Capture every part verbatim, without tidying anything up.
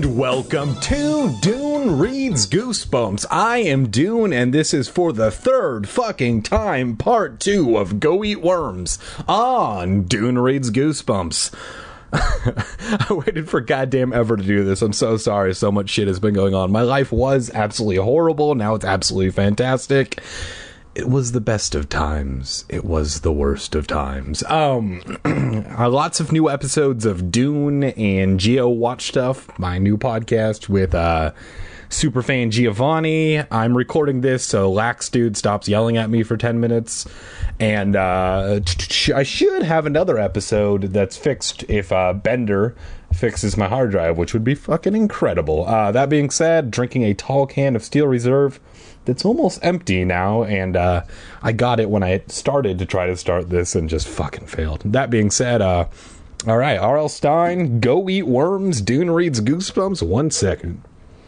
And welcome to Dune Reads Goosebumps. I am Dune, and this is for the third fucking time part two of Go Eat Worms on Dune Reads Goosebumps. I waited for goddamn ever to do this. I'm so sorry. So much shit has been going on. My life was absolutely horrible. Now it's absolutely fantastic. It was the best of times. It was the worst of times. Um, lots of new episodes of Dune and Geo Watch Stuff, my new podcast with uh, superfan Giovanni. I'm recording this so Lax Dude stops yelling at me for ten minutes. And uh, I should have another episode that's fixed if uh, Bender fixes my hard drive, which would be fucking incredible. Uh, that being said, drinking a tall can of Steel Reserve that's almost empty now, and uh, I got it when I started to try to start this and just fucking failed. That being said, uh, all right, R L. Stine, Go Eat Worms, Dune Reads Goosebumps, one second.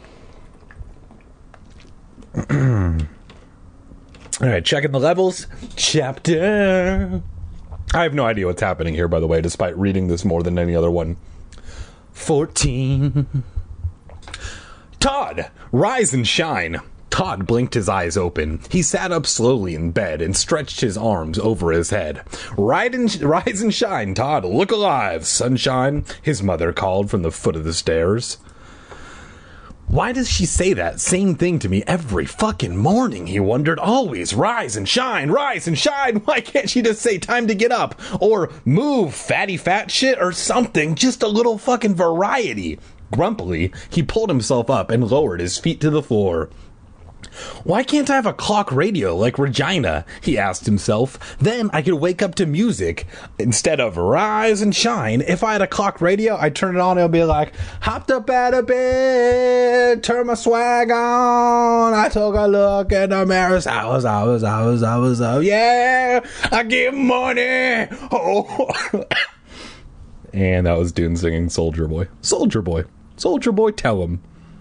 All right, checking the levels. Chapter. I have no idea what's happening here, by the way, despite reading this more than any other one. fourteen. Todd, rise and shine. Todd blinked his eyes open. He sat up slowly in bed and stretched his arms over his head. Ride and, rise and shine, Todd. Look alive, sunshine, his mother called from the foot of the stairs. Why does she say that same thing to me every fucking morning, he wondered. Always, rise and shine, rise and shine. Why can't she just say time to get up? Or move, fatty fat shit, or something. Just a little fucking variety. Grumpily, he pulled himself up and lowered his feet to the floor. Why can't I have a clock radio like Regina? He asked himself. Then I could wake up to music. Instead of rise and shine, if I had a clock radio, I'd turn it on and it'll be like, hopped up out of bed, turn my swag on, I took a look at the mirror, I was, I was, I was, I was, oh yeah, I give money, oh. And that was Dune singing Soldier Boy. Soldier Boy. Soldier Boy, tell him.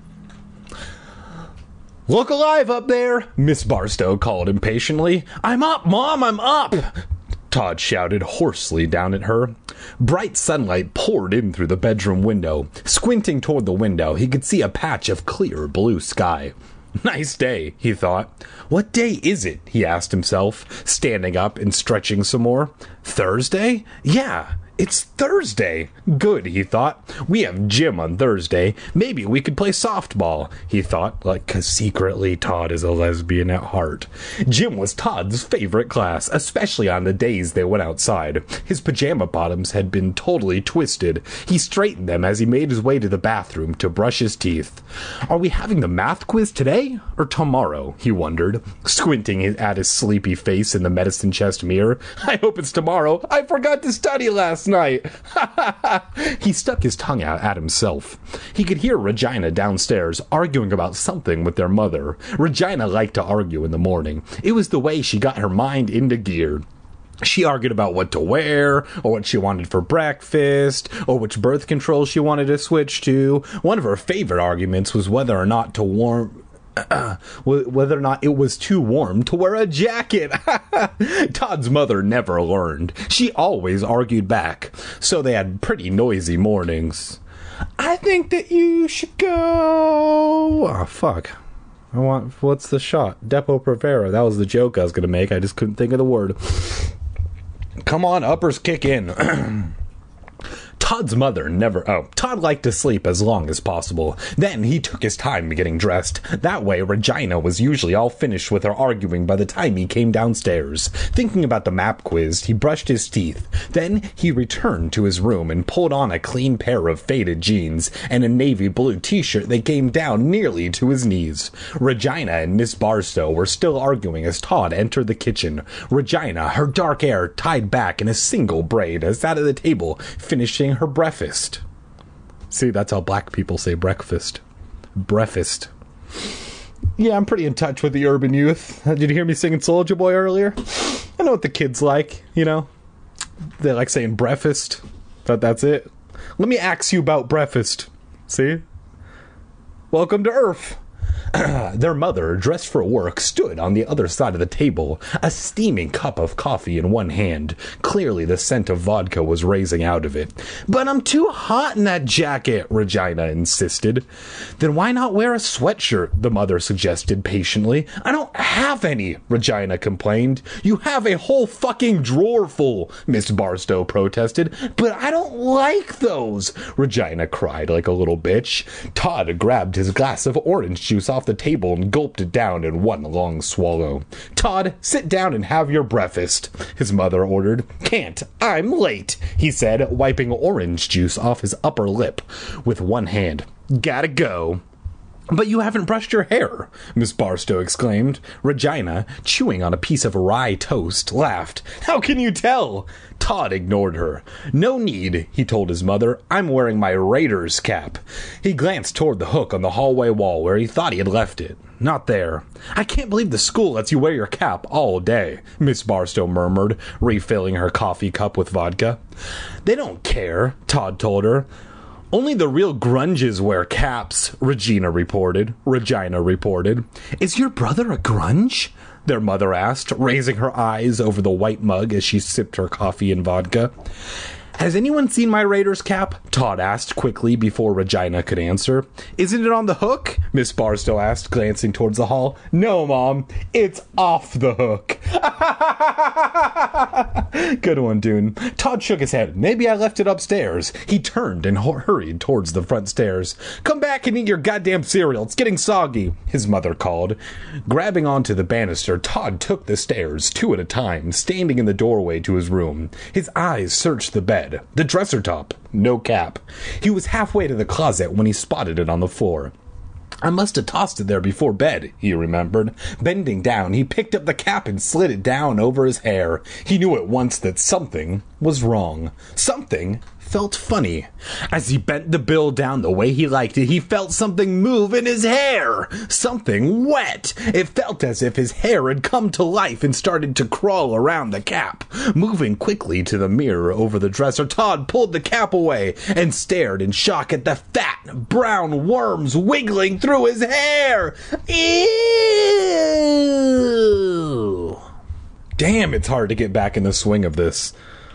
Look alive up there, Miss Barstow called impatiently. I'm up, Mom, I'm up, Todd shouted hoarsely down at her. Bright sunlight poured in through the bedroom window. Squinting toward the window, he could see a patch of clear blue sky. Nice day, he thought. What day is it? He asked himself, standing up and stretching some more. Thursday? Yeah. It's Thursday. Good, he thought. We have gym on Thursday. Maybe we could play softball, he thought, like, 'cause secretly Todd is a lesbian at heart. Gym was Todd's favorite class, especially on the days they went outside. His pajama bottoms had been totally twisted. He straightened them as he made his way to the bathroom to brush his teeth. Are we having the math quiz today or tomorrow? He wondered, squinting at his sleepy face in the medicine chest mirror. I hope it's tomorrow. I forgot to study last night. He stuck his tongue out at himself. He could hear Regina downstairs arguing about something with their mother. Regina liked to argue in the morning. It was the way she got her mind into gear. She argued about what to wear, or what she wanted for breakfast, or which birth control she wanted to switch to. One of her favorite arguments was whether or not to warm... Uh, whether or not it was too warm to wear a jacket. Todd's mother never learned. She always argued back, so they had pretty noisy mornings. I think that you should go... Oh, fuck. I want... What's the shot? Depo-Provera. That was the joke I was going to make. I just couldn't think of the word. Come on, uppers kick in. Todd's mother never... Oh, Todd liked to sleep as long as possible. Then he took his time getting dressed. That way, Regina was usually all finished with her arguing by the time he came downstairs. Thinking about the map quiz, he brushed his teeth. Then he returned to his room and pulled on a clean pair of faded jeans and a navy blue t-shirt that came down nearly to his knees. Regina and Miss Barstow were still arguing as Todd entered the kitchen. Regina, her dark hair tied back in a single braid, sat at the table, finishing her breakfast. See, that's how black people say breakfast. Breakfast. Yeah, I'm pretty in touch with the urban youth. Did you hear me singing Soulja Boy earlier? I know what the kids like, you know. They like saying breakfast. But that's it. Let me ask you about breakfast. See? Welcome to Earth. Their mother, dressed for work, stood on the other side of the table, a steaming cup of coffee in one hand. Clearly the scent of vodka was raising out of it. "But I'm too hot in that jacket," Regina insisted. "Then why not wear a sweatshirt?" the mother suggested patiently. "I don't have any," Regina complained. "You have a whole fucking drawer full," Miss Barstow protested. "But I don't like those," Regina cried like a little bitch. Todd grabbed his glass of orange juice off the table and gulped it down in one long swallow. "Todd, sit down and have your breakfast," his mother ordered. "Can't. I'm late," he said, wiping orange juice off his upper lip with one hand. "Gotta go." "But you haven't brushed your hair," Miss Barstow exclaimed. Regina, chewing on a piece of rye toast, laughed. "How can you tell?" Todd ignored her. "No need," he told his mother. "I'm wearing my Raiders cap." He glanced toward the hook on the hallway wall where he thought he had left it. Not there. "I can't believe the school lets you wear your cap all day," Miss Barstow murmured, refilling her coffee cup with vodka. "They don't care," Todd told her. "Only the real grunges wear caps," Regina reported. Regina reported. "Is your brother a grunge?" their mother asked, raising her eyes over the white mug as she sipped her coffee and vodka. "Has anyone seen my Raiders cap?" Todd asked quickly before Regina could answer. "Isn't it on the hook?" Miss Barstow asked, glancing towards the hall. "No, Mom, it's off the hook." Good one, Dune. Todd shook his head. "Maybe I left it upstairs." He turned and hurried towards the front stairs. "Come back and eat your goddamn cereal. It's getting soggy," his mother called. Grabbing onto the banister, Todd took the stairs, two at a time, standing in the doorway to his room. His eyes searched the bed. The dresser top. No cap. He was halfway to the closet when he spotted it on the floor. "I must have tossed it there before bed," he remembered. Bending down, he picked up the cap and slid it down over his hair. He knew at once that something was wrong. Something felt funny. As he bent the bill down the way he liked it, he felt something move in his hair. Something wet. It felt as if his hair had come to life and started to crawl around the cap. Moving quickly to the mirror over the dresser, Todd pulled the cap away and stared in shock at the fat, brown worms wiggling through his hair. Ew! Damn, it's hard to get back in the swing of this.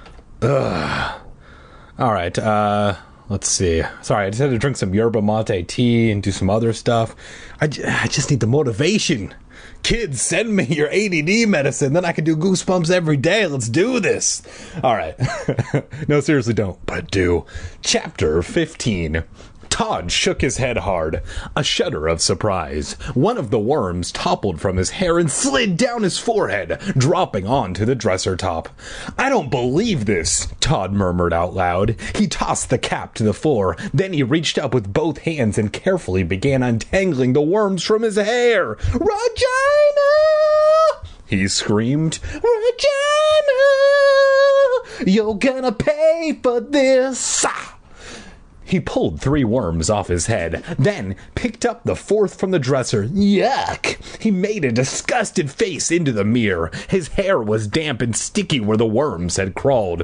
Ugh. All right, uh, let's see. Sorry, I just had to drink some yerba mate tea and do some other stuff. I, j- I just need the motivation. Kids, send me your A D D medicine, then I can do Goosebumps every day. Let's do this. All right. No, seriously, don't, but do. Chapter fifteen. Todd shook his head hard, a shudder of surprise. One of the worms toppled from his hair and slid down his forehead, dropping onto the dresser top. "I don't believe this," Todd murmured out loud. He tossed the cap to the floor. Then he reached up with both hands and carefully began untangling the worms from his hair. "Regina!" he screamed. "Regina! You're gonna pay for this!" He pulled three worms off his head, then picked up the fourth from the dresser. Yuck! He made a disgusted face into the mirror. His hair was damp and sticky where the worms had crawled.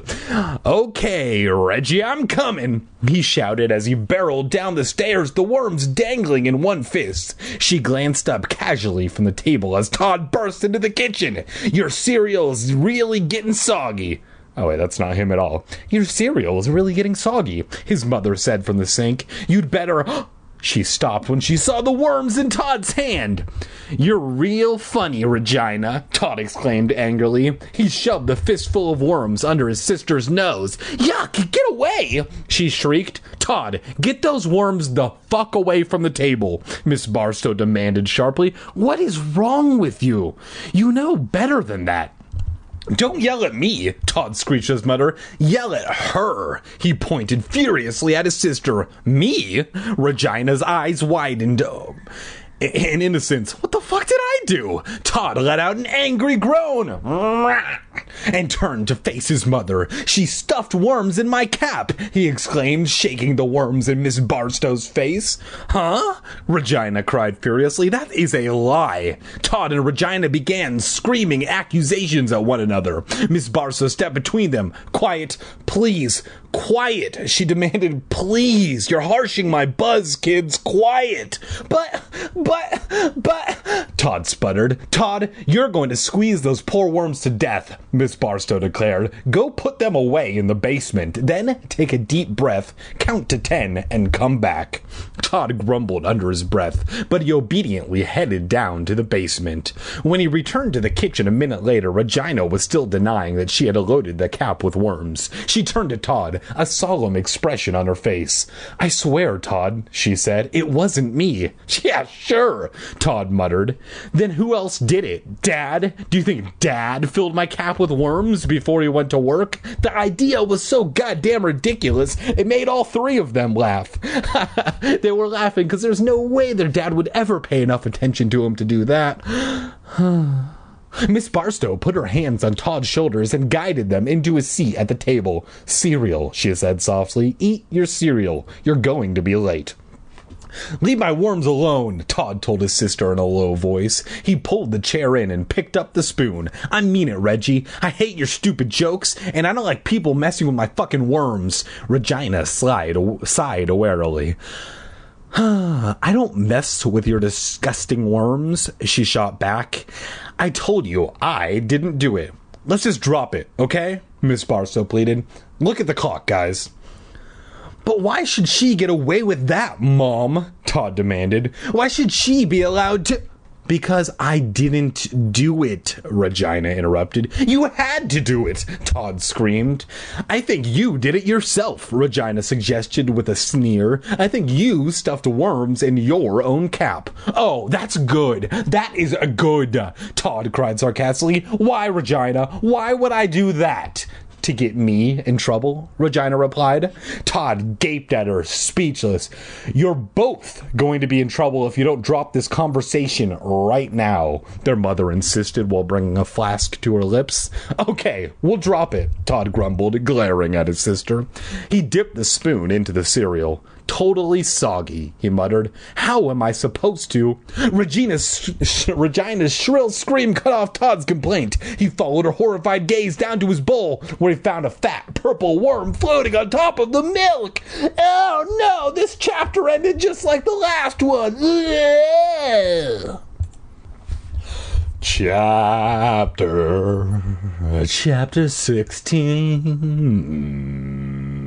"Okay, Reggie, I'm coming," he shouted as he barreled down the stairs, the worms dangling in one fist. She glanced up casually from the table as Todd burst into the kitchen. "Your cereal's really getting soggy." Oh, wait, that's not him at all. "Your cereal is really getting soggy," his mother said from the sink. "You'd better..." She stopped when she saw the worms in Todd's hand. "You're real funny, Regina," Todd exclaimed angrily. He shoved the fistful of worms under his sister's nose. "Yuck, get away!" she shrieked. "Todd, get those worms the fuck away from the table," Miss Barstow demanded sharply. "What is wrong with you? You know better than that." "Don't yell at me," Todd screeched at his mother. "Yell at her." He pointed furiously at his sister. "Me?" Regina's eyes widened in innocence. "What the fuck did I do?" Todd let out an angry groan and turned to face his mother. "She stuffed worms in my cap," he exclaimed, shaking the worms in Miss Barstow's face. "Huh?" Regina cried furiously. "That is a lie." Todd and Regina began screaming accusations at one another. Miss Barstow stepped between them. "Quiet, please. Quiet, she demanded. Please, you're harshing my buzz, kids. Quiet. But, but, but, Todd sputtered. Todd, you're going to squeeze those poor worms to death, Miss Barstow declared. Go put them away in the basement. Then take a deep breath, count to ten, and come back. Todd grumbled under his breath, but he obediently headed down to the basement. When he returned to the kitchen a minute later, Regina was still denying that she had loaded the cap with worms. She turned to Todd, a solemn expression on her face. I swear, Todd, she said, it wasn't me. Yeah, sure, Todd muttered. Then who else did it? Dad? Do you think Dad filled my cap with worms before he went to work? The idea was so goddamn ridiculous, it made all three of them laugh. They were laughing because there's no way their dad would ever pay enough attention to him to do that. Miss Barstow put her hands on Todd's shoulders and guided them into a seat at the table. Cereal, she said softly. Eat your cereal. You're going to be late. Leave my worms alone, Todd told his sister in a low voice. He pulled the chair in and picked up the spoon. I mean it, Reggie. I hate your stupid jokes, and I don't like people messing with my fucking worms. Regina sighed, sighed warily. I don't mess with your disgusting worms, she shot back. I told you I didn't do it. Let's just drop it, okay? Miss Barstow pleaded. Look at the clock, guys. But why should she get away with that, Mom? Todd demanded. Why should she be allowed to... Because I didn't do it, Regina interrupted. You had to do it, Todd screamed. I think you did it yourself, Regina suggested with a sneer. I think you stuffed worms in your own cap. Oh, that's good. That is good, Todd cried sarcastically. Why, Regina? Why would I do that? To get me in trouble, Regina replied. Todd gaped at her, speechless. You're both going to be in trouble if you don't drop this conversation right now, their mother insisted while bringing a flask to her lips. Okay, we'll drop it, Todd grumbled, glaring at his sister. He dipped the spoon into the cereal. Totally soggy, he muttered. How am I supposed to? Regina's, sh- Regina's shrill scream cut off Todd's complaint. He followed her horrified gaze down to his bowl, where he found a fat purple worm floating on top of the milk. Oh no, this chapter ended just like the last one. Ugh. Chapter, chapter sixteen.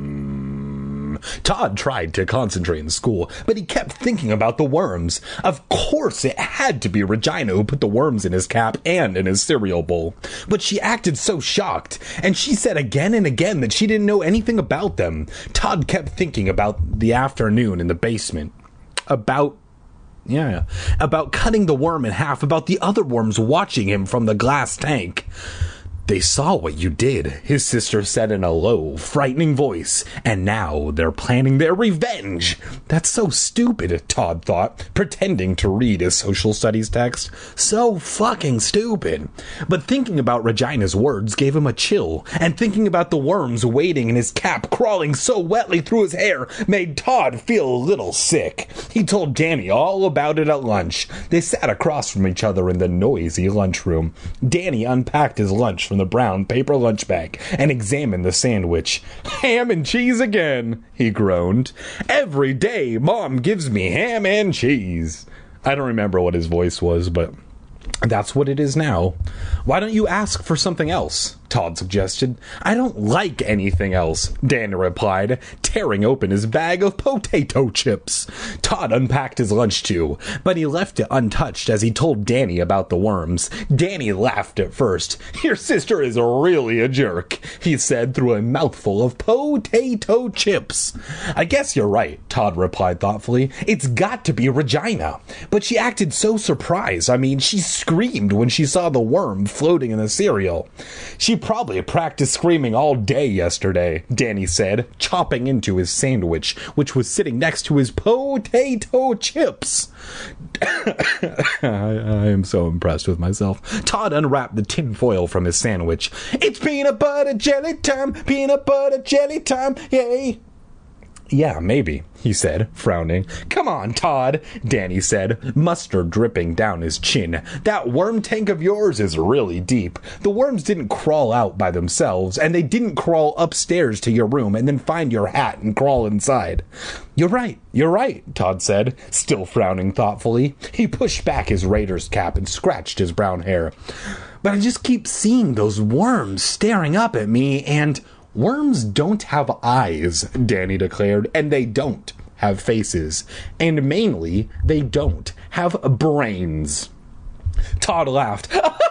Todd tried to concentrate in school, but he kept thinking about the worms. Of course it had to be Regina who put the worms in his cap and in his cereal bowl. But she acted so shocked, and she said again and again that she didn't know anything about them. Todd kept thinking about the afternoon in the basement. About Yeah, about cutting the worm in half, about the other worms watching him from the glass tank. They saw what you did, his sister said in a low, frightening voice, and now they're planning their revenge. That's so stupid, Todd thought, pretending to read his social studies text. So fucking stupid. But thinking about Regina's words gave him a chill, and thinking about the worms waiting in his cap, crawling so wetly through his hair, made Todd feel a little sick. He told Danny all about it at lunch. They sat across from each other in the noisy lunchroom. Danny unpacked his lunch from the brown paper lunch bag and examined the sandwich. Ham and cheese again, he groaned. Every day Mom gives me ham and cheese. I don't remember what his voice was, but that's what it is now. Why don't you ask for something else? Todd suggested. I don't like anything else, Danny replied, tearing open his bag of potato chips. Todd unpacked his lunch too, but he left it untouched as he told Danny about the worms. Danny laughed at first. Your sister is really a jerk, he said through a mouthful of potato chips. I guess you're right, Todd replied thoughtfully. It's got to be Regina. But she acted so surprised. I mean, she screamed when she saw the worm floating in the cereal. She probably practiced screaming all day yesterday, Danny said, chopping into his sandwich, which was sitting next to his potato chips. I, I am so impressed with myself. Todd unwrapped the tin foil from his sandwich. It's peanut butter jelly time, peanut butter jelly time, yay. Yeah, maybe, he said, frowning. Come on, Todd, Danny said, mustard dripping down his chin. That worm tank of yours is really deep. The worms didn't crawl out by themselves, and they didn't crawl upstairs to your room and then find your hat and crawl inside. You're right, you're right, Todd said, still frowning thoughtfully. He pushed back his Raiders cap and scratched his brown hair. But I just keep seeing those worms staring up at me, and... Worms don't have eyes, Danny declared, and they don't have faces. And mainly, they don't have brains. Todd laughed.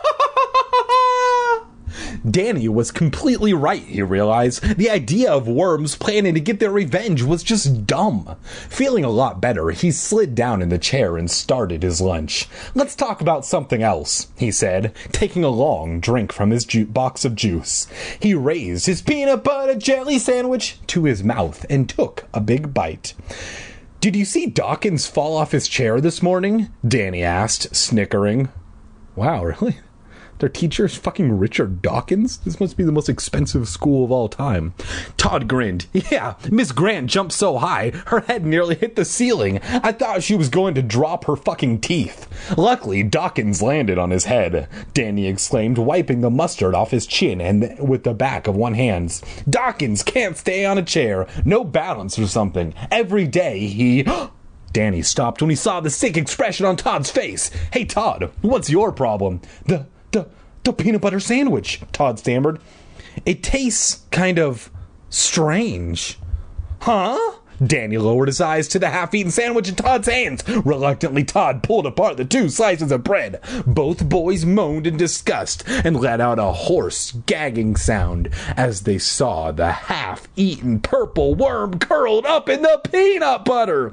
Danny was completely right, he realized. The idea of worms planning to get their revenge was just dumb. Feeling a lot better, he slid down in the chair and started his lunch. Let's talk about something else, he said, taking a long drink from his ju- box of juice. He raised his peanut butter jelly sandwich to his mouth and took a big bite. Did you see Dawkins fall off his chair this morning? Danny asked, snickering. Wow, really? Their teacher is fucking Richard Dawkins? This must be the most expensive school of all time. Todd grinned. Yeah, Miss Grant jumped so high, her head nearly hit the ceiling. I thought she was going to drop her fucking teeth. Luckily, Dawkins landed on his head, Danny exclaimed, wiping the mustard off his chin and with the back of one hand. Dawkins can't stay on a chair. No balance or something. Every day he... Danny stopped when he saw the sick expression on Todd's face. Hey, Todd, what's your problem? The... The, the peanut butter sandwich, Todd stammered. It tastes kind of strange. Huh? Danny lowered his eyes to the half-eaten sandwich in Todd's hands. Reluctantly, Todd pulled apart the two slices of bread. Both boys moaned in disgust and let out a hoarse, gagging sound as they saw the half-eaten purple worm curled up in the peanut butter.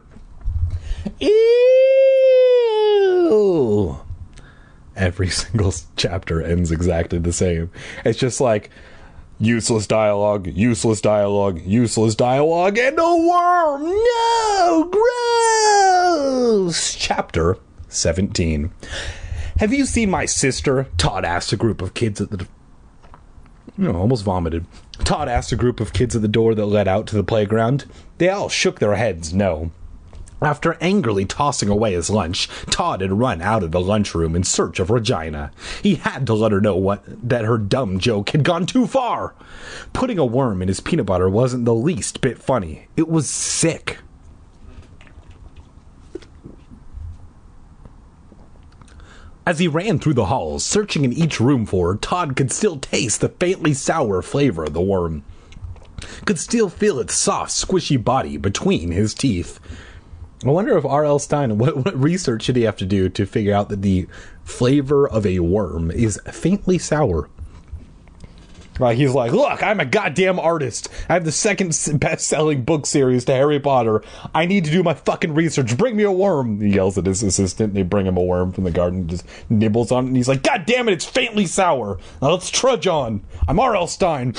Ew. Every single chapter ends exactly the same. It's just like useless dialogue, useless dialogue, useless dialogue, and a worm. No, gross. Chapter seventeen. Have you seen my sister? Todd asked a group of kids at the... No, almost vomited. Todd asked a group of kids at the door that led out to the playground. They all shook their heads no. After angrily tossing away his lunch, Todd had run out of the lunchroom in search of Regina. He had to let her know what that her dumb joke had gone too far. Putting a worm in his peanut butter wasn't the least bit funny. It was sick. As he ran through the halls, searching in each room for her, Todd could still taste the faintly sour flavor of the worm. Could still feel its soft, squishy body between his teeth. I wonder if R L. Stine, what, what research did he have to do to figure out that the flavor of a worm is faintly sour? Like, he's like, look, I'm a goddamn artist. I have the second best-selling book series to Harry Potter. I need to do my fucking research. Bring me a worm. He yells at his assistant. They bring him a worm from the garden, just nibbles on it, and he's like, God damn it, it's faintly sour. Now let's trudge on. I'm R L. Stine.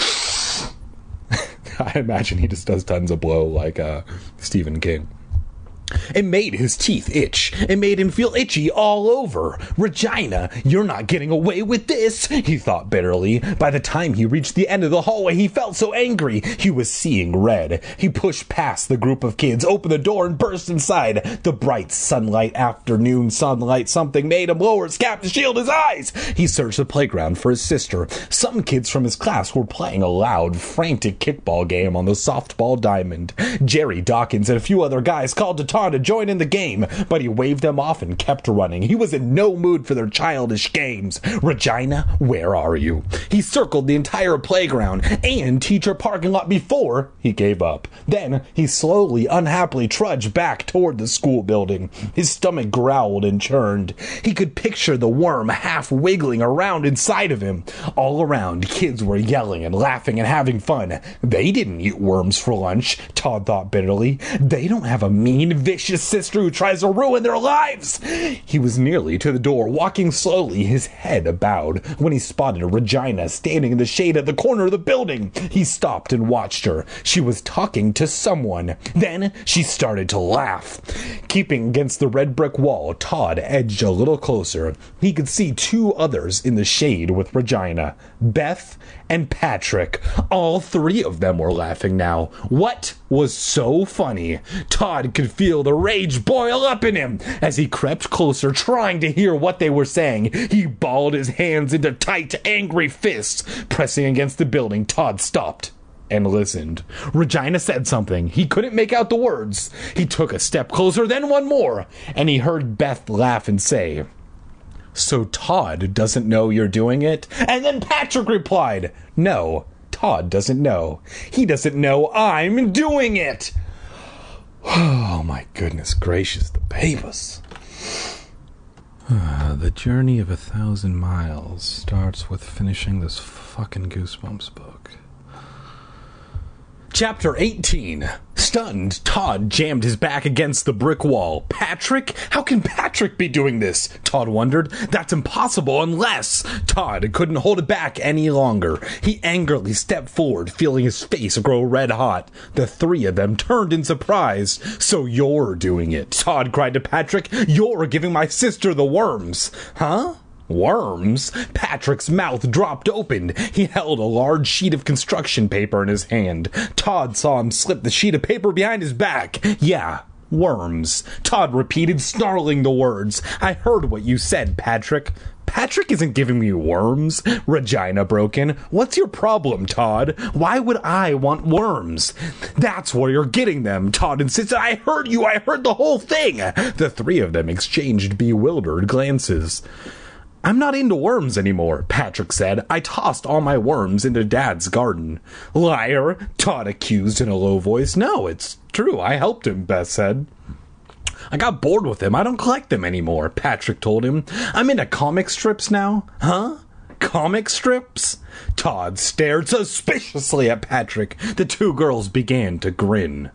I imagine he just does tons of blow like uh, Stephen King. It made his teeth itch. It made him feel itchy all over. Regina, you're not getting away with this, he thought bitterly. By the time he reached the end of the hallway, he felt so angry. He was seeing red. He pushed past the group of kids, opened the door, and burst inside. The bright sunlight, afternoon sunlight, something made him lower his cap to shield his eyes. He searched the playground for his sister. Some kids from his class were playing a loud, frantic kickball game on the softball diamond. Jerry Dawkins and a few other guys called to Todd to join in the game, but he waved them off and kept running. He was in no mood for their childish games. Regina, where are you? He circled the entire playground and teacher parking lot before he gave up. Then he slowly, unhappily trudged back toward the school building. His stomach growled and churned. He could picture the worm half wiggling around inside of him. All around, kids were yelling and laughing and having fun. They didn't eat worms for lunch, Todd thought bitterly. They don't have a mean, vicious sister who tries to ruin their lives. He was nearly to the door, walking slowly, his head bowed, when he spotted Regina standing in the shade at the corner of the building. He stopped and watched her. She was talking to someone. Then she started to laugh. Keeping against the red brick wall, Todd edged a little closer. He could see two others in the shade with Regina, Beth and Patrick. All three of them were laughing now. What was so funny? Todd could feel the rage boil up in him. As he crept closer, trying to hear what they were saying, he balled his hands into tight, angry fists. Pressing against the building, Todd stopped and listened. Regina said something. He couldn't make out the words. He took a step closer, then one more, and he heard Beth laugh and say, "So Todd doesn't know you're doing it?" And then Patrick replied, "No, Todd doesn't know. He doesn't know I'm doing it." Oh my goodness gracious, the papers. The journey of a thousand miles starts with finishing this fucking Goosebumps book. Chapter eighteen. Stunned, Todd jammed his back against the brick wall. Patrick? How can Patrick be doing this? Todd wondered. That's impossible unless... Todd couldn't hold it back any longer. He angrily stepped forward, feeling his face grow red hot. The three of them turned in surprise. "So you're doing it," Todd cried to Patrick. "You're giving my sister the worms." Huh? Worms? Patrick's mouth dropped open. He held a large sheet of construction paper in his hand. Todd saw him slip the sheet of paper behind his back. Yeah, worms. Todd repeated, snarling the words. "I heard what you said, Patrick." "Patrick isn't giving me worms," Regina broke in. "What's your problem, Todd? Why would I want worms?" "That's where you're getting them," Todd insisted. "I heard you. I heard the whole thing." The three of them exchanged bewildered glances. "I'm not into worms anymore," Patrick said. "I tossed all my worms into Dad's garden." "Liar," Todd accused in a low voice. "No, it's true. I helped him," Beth said. "I got bored with them. I don't collect them anymore," Patrick told him. "I'm into comic strips now." "Huh? Comic strips?" Todd stared suspiciously at Patrick. The two girls began to grin.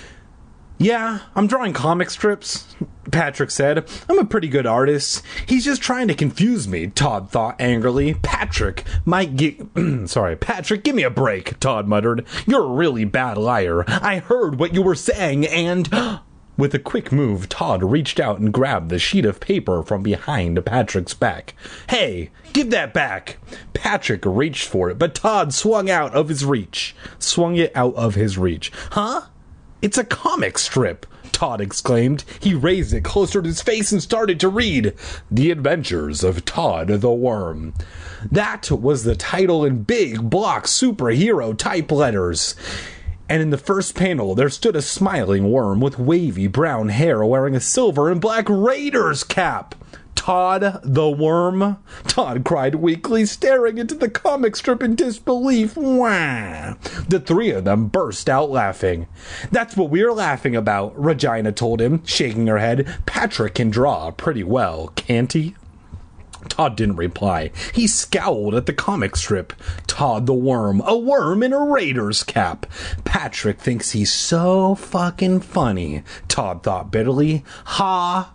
"Yeah, I'm drawing comic strips," Patrick said. "I'm a pretty good artist. He's just trying to confuse me," Todd thought angrily. Patrick might get... Sorry, Patrick, give me a break, Todd muttered. "You're a really bad liar. I heard what you were saying and..." With a quick move, Todd reached out and grabbed the sheet of paper from behind Patrick's back. "Hey, give that back!" Patrick reached for it, but Todd swung out of his reach. Swung it out of his reach. "Huh? It's a comic strip," Todd exclaimed. He raised it closer to his face and started to read. "The Adventures of Todd the Worm." That was the title in big block superhero type letters. And in the first panel, there stood a smiling worm with wavy brown hair wearing a silver and black Raiders cap. "Todd the Worm?" Todd cried weakly, staring into the comic strip in disbelief. Wah! The three of them burst out laughing. "That's what we're laughing about," Regina told him, shaking her head. "Patrick can draw pretty well, can't he?" Todd didn't reply. He scowled at the comic strip. Todd the Worm, a worm in a Raiders cap. Patrick thinks he's so fucking funny, Todd thought bitterly. Ha,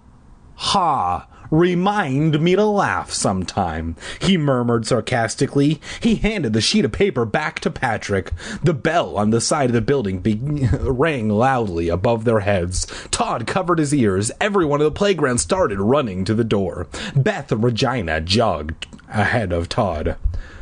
ha. Remind me to laugh sometime, he murmured sarcastically. He handed the sheet of paper back to Patrick. The bell on the side of the building be- rang loudly above their heads. Todd covered his ears. Everyone at the playground started running to the door. Beth and Regina jogged ahead of Todd.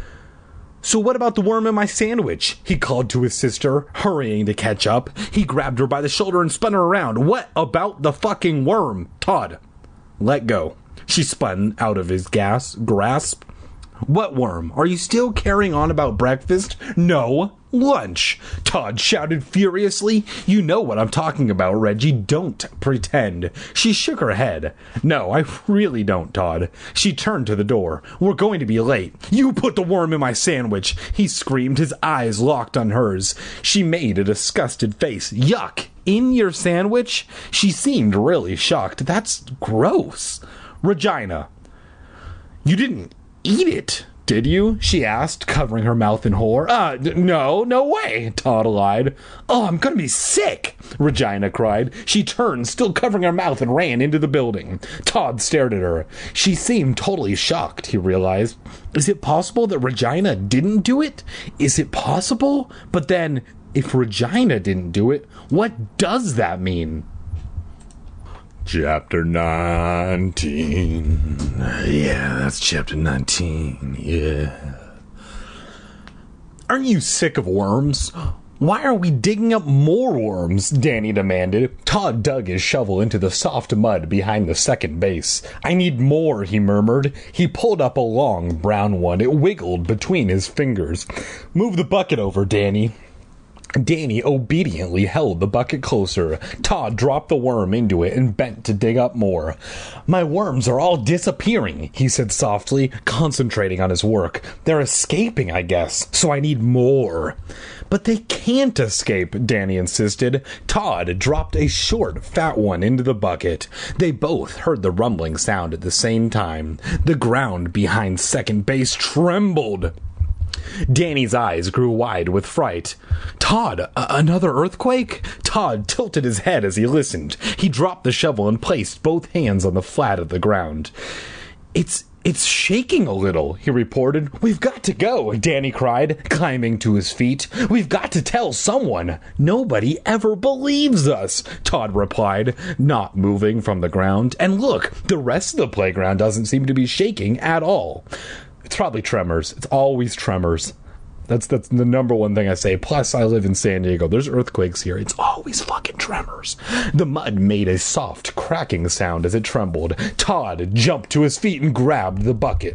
"So what about the worm in my sandwich?" he called to his sister, hurrying to catch up. He grabbed her by the shoulder and spun her around. "What about the fucking worm?" "Todd, let go." She spun out of his gas grasp. "What worm? Are you still carrying on about breakfast?" "No, lunch," Todd shouted furiously. "You know what I'm talking about, Reggie. Don't pretend." She shook her head. "No, I really don't, Todd." She turned to the door. "We're going to be late." "You put the worm in my sandwich," he screamed, his eyes locked on hers. She made a disgusted face. "Yuck! In your sandwich?" She seemed really shocked. "That's gross." "Regina, you didn't eat it, did you?" she asked, covering her mouth in horror. Uh, no, no way, Todd lied. "Oh, I'm gonna be sick," Regina cried. She turned, still covering her mouth, and ran into the building. Todd stared at her. She seemed totally shocked, he realized. Is it possible that Regina didn't do it? Is it possible? But then, if Regina didn't do it, what does that mean? Chapter nineteen. Yeah, that's chapter nineteen. Yeah. Aren't you sick of worms? Why are we digging up more worms? Danny demanded. Todd dug his shovel into the soft mud behind the second base. I need more, he murmured. He pulled up a long brown one. It wiggled between his fingers. Move the bucket over, Danny. Danny obediently held the bucket closer. Todd dropped the worm into it and bent to dig up more. My worms are all disappearing, he said softly, concentrating on his work. They're escaping, I guess, so I need more. But they can't escape, Danny insisted. Todd dropped a short, fat one into the bucket. They both heard the rumbling sound at the same time. The ground behind second base trembled. Danny's eyes grew wide with fright. Todd, a- another earthquake? Todd tilted his head as he listened. He dropped the shovel and placed both hands on the flat of the ground. It's It's shaking a little, he reported. We've got to go, Danny cried, climbing to his feet. We've got to tell someone. Nobody ever believes us, Todd replied, not moving from the ground. And look, the rest of the playground doesn't seem to be shaking at all. It's probably tremors. It's always tremors. That's that's the number one thing I say. Plus, I live in San Diego. There's earthquakes here. It's always fucking tremors. The mud made a soft cracking sound as it trembled. Todd jumped to his feet and grabbed the bucket.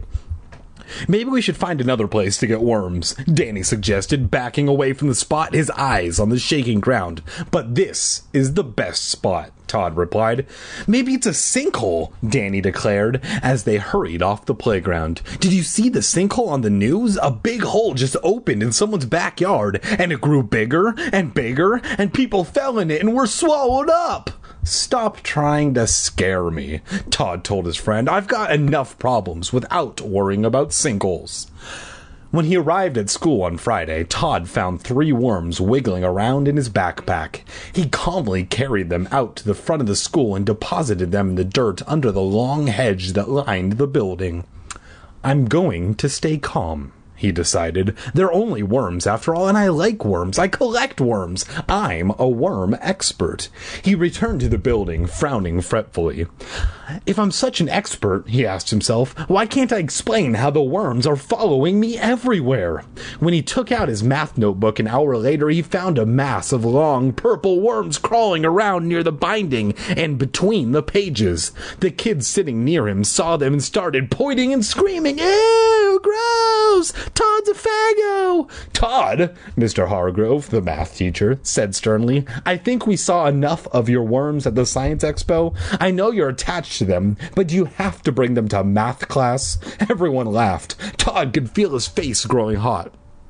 Maybe we should find another place to get worms, Danny suggested, backing away from the spot, his eyes on the shaking ground. But this is the best spot, Todd replied. Maybe it's a sinkhole, Danny declared, as they hurried off the playground. Did you see the sinkhole on the news? A big hole just opened in someone's backyard, and it grew bigger and bigger, and people fell in it and were swallowed up. Stop trying to scare me, Todd told his friend. I've got enough problems without worrying about sinkholes. When he arrived at school on Friday, Todd found three worms wiggling around in his backpack. He calmly carried them out to the front of the school and deposited them in the dirt under the long hedge that lined the building. I'm going to stay calm, he decided. They're only worms after all, and I like worms. I collect worms. I'm a worm expert. He returned to the building, frowning fretfully. If I'm such an expert, he asked himself, why can't I explain how the worms are following me everywhere? When he took out his math notebook an hour later, he found a mass of long purple worms crawling around near the binding and between the pages. The kids sitting near him saw them and started pointing and screaming, Ew, gross! Todd's a fago! Todd, Mister Hargrove, the math teacher, said sternly, I think we saw enough of your worms at the science expo. I know you're attached to them, but you have to bring them to math class. Everyone laughed. Todd could feel his face growing hot.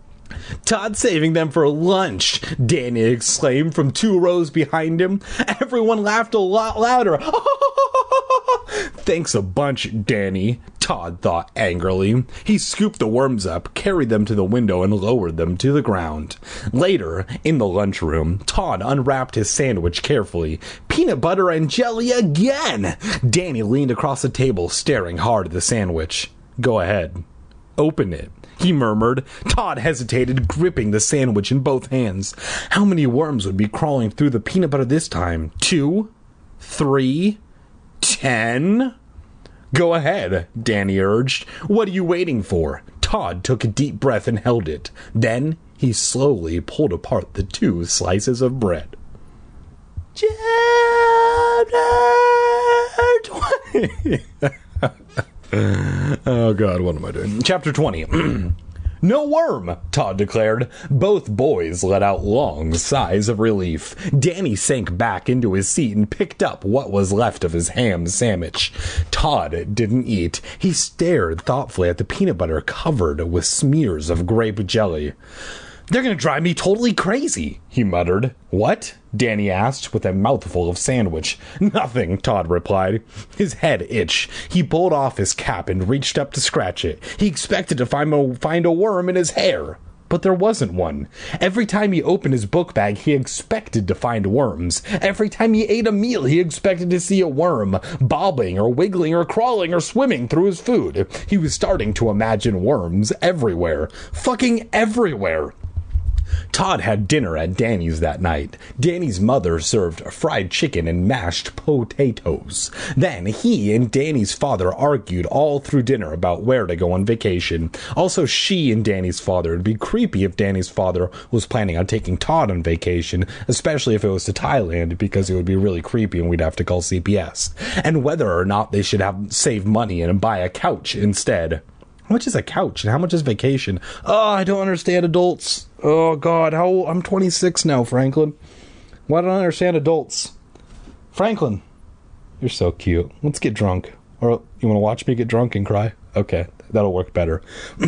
Todd's saving them for lunch, Danny exclaimed from two rows behind him. Everyone laughed a lot louder. Thanks a bunch, Danny, Todd thought angrily. He scooped the worms up, carried them to the window, and lowered them to the ground. Later, in the lunchroom, Todd unwrapped his sandwich carefully. Peanut butter and jelly again! Danny leaned across the table, staring hard at the sandwich. Go ahead. Open it, he murmured. Todd hesitated, gripping the sandwich in both hands. How many worms would be crawling through the peanut butter this time? Two? Three? Ten? Go ahead, Danny urged. What are you waiting for? Todd took a deep breath and held it. Then he slowly pulled apart the two slices of bread. Chapter twenty. Oh, God, what am I doing? Chapter twenty. No worm, Todd declared. Both boys let out long sighs of relief. Danny sank back into his seat and picked up what was left of his ham sandwich. Todd didn't eat. He stared thoughtfully at the peanut butter covered with smears of grape jelly. They're going to drive me totally crazy, he muttered. What? Danny asked with a mouthful of sandwich. Nothing, Todd replied. His head itched. He pulled off his cap and reached up to scratch it. He expected to find a, find a worm in his hair, but there wasn't one. Every time he opened his book bag, he expected to find worms. Every time he ate a meal, he expected to see a worm, bobbing or wiggling or crawling or swimming through his food. He was starting to imagine worms everywhere. Fucking everywhere. Todd had dinner at Danny's that night. Danny's mother served fried chicken and mashed potatoes. Then he and Danny's father argued all through dinner about where to go on vacation. Also, she and Danny's father, it'd be creepy if Danny's father was planning on taking Todd on vacation, especially if it was to Thailand, because it would be really creepy and we'd have to call C P S. And whether or not they should have save money and buy a couch instead. How much is a couch and how much is vacation? Oh, I don't understand adults. Oh, God. How old? I'm twenty-six now, Franklin. Why don't I understand adults? Franklin, you're so cute. Let's get drunk. Or you want to watch me get drunk and cry? Okay, that'll work better.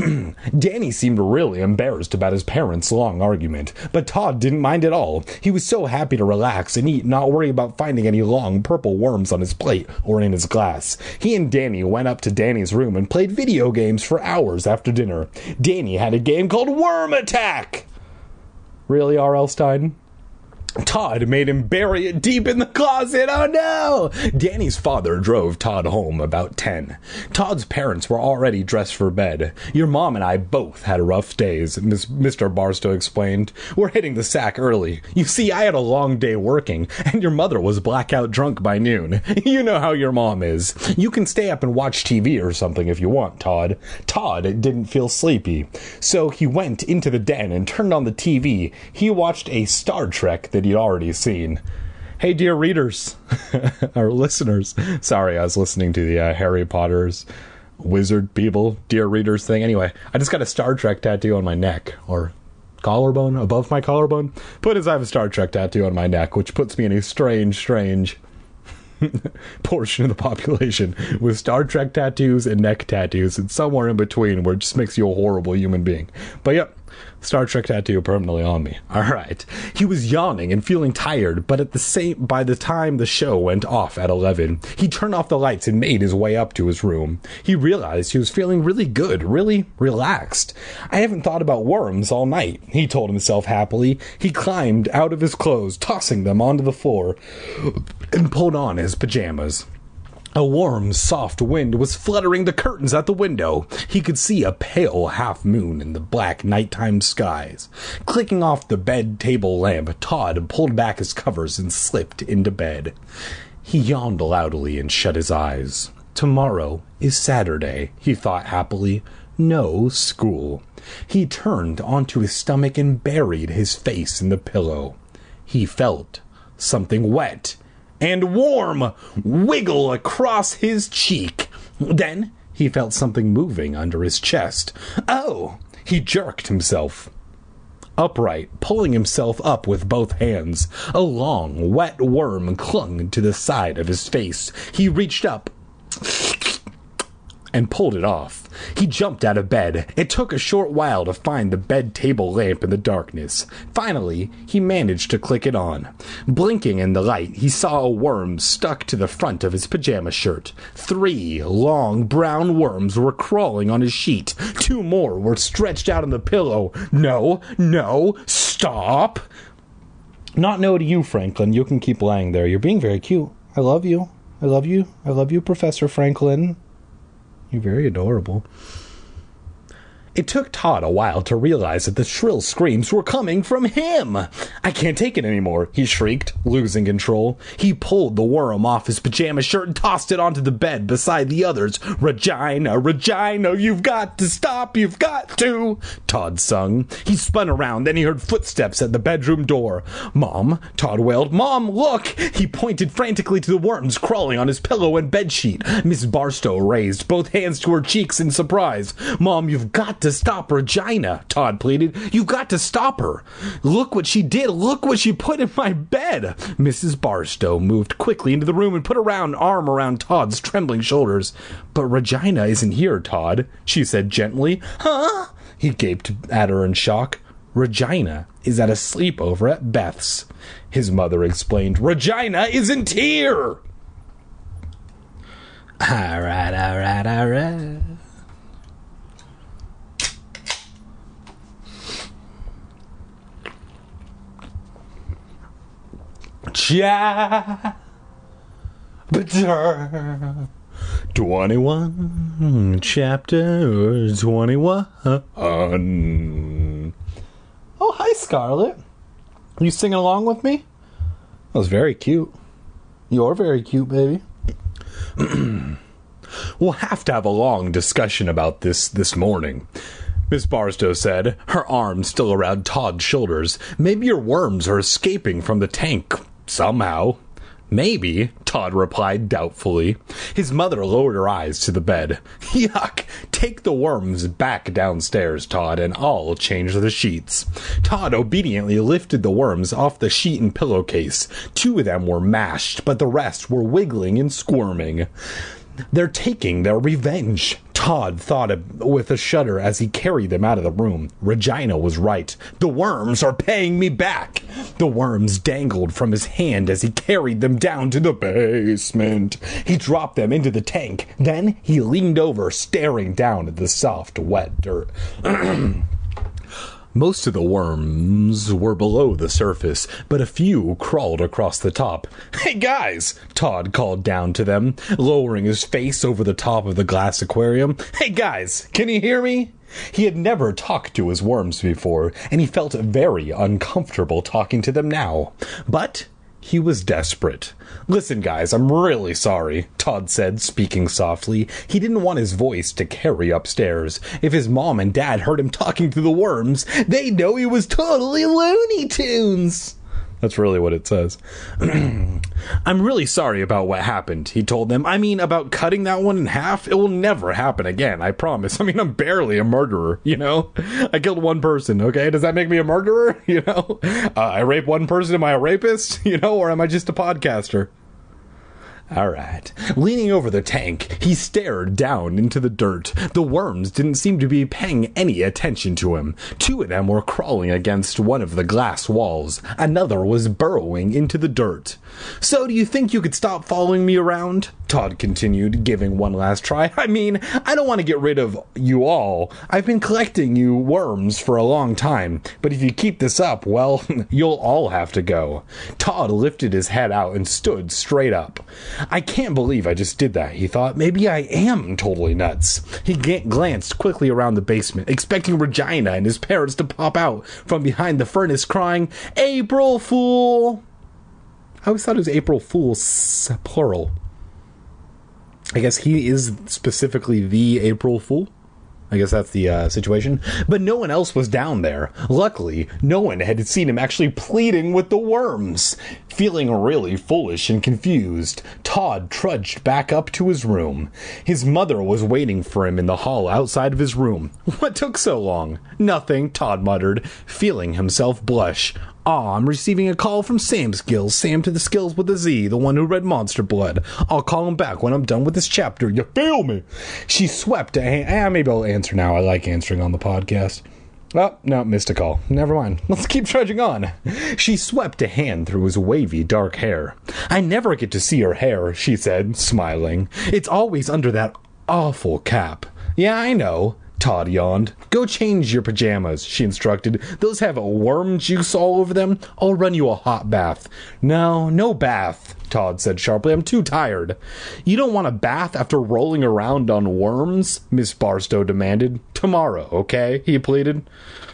Danny seemed really embarrassed about his parents' long argument, but Todd didn't mind at all. He was so happy to relax and eat, not worry about finding any long purple worms on his plate or in his glass. He and Danny went up to Danny's room and played video games for hours after dinner. Danny had a game called Worm Attack! Really, R L. Stein? Todd made him bury it deep in the closet. Oh no! Danny's father drove Todd home about ten. Todd's parents were already dressed for bed. Your mom and I both had rough days, Mister Barstow explained. We're hitting the sack early. You see, I had a long day working, and your mother was blackout drunk by noon. You know how your mom is. You can stay up and watch T V or something if you want, Todd. Todd didn't feel sleepy, so he went into the den and turned on the T V. He watched a Star Trek that he'd already seen. Hey, dear readers, or listeners. Sorry, I was listening to the uh, Harry Potter's wizard people, dear readers thing. Anyway, I just got a Star Trek tattoo on my neck, or collarbone, above my collarbone. Put as I have a Star Trek tattoo on my neck, which puts me in a strange, strange portion of the population with Star Trek tattoos and neck tattoos, and somewhere in between where it just makes you a horrible human being. But yep, Star Trek tattoo permanently on me. All right. He was yawning and feeling tired, but at the same by the time the show went off at eleven, he turned off the lights and made his way up to his room. He realized he was feeling really good, really relaxed. I haven't thought about worms all night, he told himself happily. He climbed out of his clothes, tossing them onto the floor, and pulled on his pajamas. A warm, soft wind was fluttering the curtains at the window. He could see a pale half moon in the black nighttime skies. Clicking off the bed table lamp, Todd pulled back his covers and slipped into bed. He yawned loudly and shut his eyes. Tomorrow is Saturday, he thought happily. No school. He turned onto his stomach and buried his face in the pillow. He felt something wet and warm wiggle across his cheek. Then he felt something moving under his chest. Oh! He jerked himself upright, pulling himself up with both hands. A long, wet worm clung to the side of his face. He reached up and pulled it off. He jumped out of bed. It took a short while to find the bed table lamp in the darkness. Finally, he managed to click it on. Blinking in the light, he saw a worm stuck to the front of his pajama shirt. Three long brown worms were crawling on his sheet. Two more were stretched out on the pillow. No, no, stop! Not no to you, Franklin. You can keep lying there. You're being very cute. I love you. I love you. I love you, Professor Franklin. You're very adorable. It took Todd a while to realize that the shrill screams were coming from him. I can't take it anymore, he shrieked, losing control. He pulled the worm off his pajama shirt and tossed it onto the bed beside the others. Regina, Regina, you've got to stop, you've got to, Todd sung. He spun around, then he heard footsteps at the bedroom door. Mom, Todd wailed, Mom, look! He pointed frantically to the worms crawling on his pillow and bedsheet. Miss Barstow raised both hands to her cheeks in surprise. Mom, you've got to stop Regina, Todd pleaded. You've got to stop her. Look what she did. Look what she put in my bed. Missus Barstow moved quickly into the room and put a round arm around Todd's trembling shoulders. But Regina isn't here, Todd, she said gently. Huh? He gaped at her in shock. Regina is at a sleepover at Beth's, his mother explained. Regina isn't here. All right, all right, all right. Chapter twenty-one. Chapter twenty-one. Oh, hi, Scarlett. You singing along with me? That was very cute. You're very cute, baby. We'll have to have a long discussion about this this morning, Miss Barstow said, her arm still around Todd's shoulders. Maybe your worms are escaping from the tank somehow. Maybe, Todd replied doubtfully. His mother lowered her eyes to the bed. Yuck! Take the worms back downstairs, Todd, and I'll change the sheets. Todd obediently lifted the worms off the sheet and pillowcase. Two of them were mashed, but the rest were wiggling and squirming. They're taking their revenge, Todd thought with a shudder as he carried them out of the room. Regina was right. The worms are paying me back. The worms dangled from his hand as he carried them down to the basement. He dropped them into the tank. Then he leaned over, staring down at the soft, wet dirt. Most of the worms were below the surface, but a few crawled across the top. Hey guys, Todd called down to them, lowering his face over the top of the glass aquarium. Hey guys, can you hear me? He had never talked to his worms before, and he felt very uncomfortable talking to them now. But he was desperate. Listen, guys, I'm really sorry, Todd said, speaking softly. He didn't want his voice to carry upstairs. If his mom and dad heard him talking to the worms, they'd know he was totally Looney Tunes. That's really what it says. I'm really sorry about what happened, he told them. I mean, about cutting that one in half. It will never happen again, I promise. I mean, I'm barely a murderer, you know? I killed one person, okay? Does that make me a murderer, you know? Uh, I rape one person, am I a rapist, you know? Or am I just a podcaster? All right. Leaning over the tank, he stared down into the dirt. The worms didn't seem to be paying any attention to him. Two of them were crawling against one of the glass walls. Another was burrowing into the dirt. So do you think you could stop following me around? Todd continued, giving one last try. I mean, I don't want to get rid of you all. I've been collecting you worms for a long time, but if you keep this up, well, you'll all have to go. Todd lifted his head out and stood straight up. I can't believe I just did that, he thought. Maybe I am totally nuts. He g- glanced quickly around the basement, expecting Regina and his parents to pop out from behind the furnace crying, April Fool! I always thought it was April Fool's plural. I guess he is specifically the April Fool. I guess that's the uh, situation. But no one else was down there. Luckily, no one had seen him actually pleading with the worms. Feeling really foolish and confused, Todd trudged back up to his room. His mother was waiting for him in the hall outside of his room. What took so long? Nothing, Todd muttered, feeling himself blush. Aw, I'm receiving a call from Sam Skills. Sam to the Skills with a Z, the one who read Monster Blood. I'll call him back when I'm done with this chapter. You feel me? She swept a hand. Ah, maybe I'll answer now. I like answering on the podcast. Oh, no, missed a call. Never mind. Let's keep trudging on. She swept a hand through his wavy dark hair. I never get to see her hair, she said, smiling. It's always under that awful cap. Yeah, I know. Todd yawned. Go change your pajamas, she instructed. Those have worm juice all over them. I'll run you a hot bath. No, no bath, Todd said sharply. I'm too tired. You don't want a bath after rolling around on worms? Miss Barstow demanded. Tomorrow, okay? He pleaded.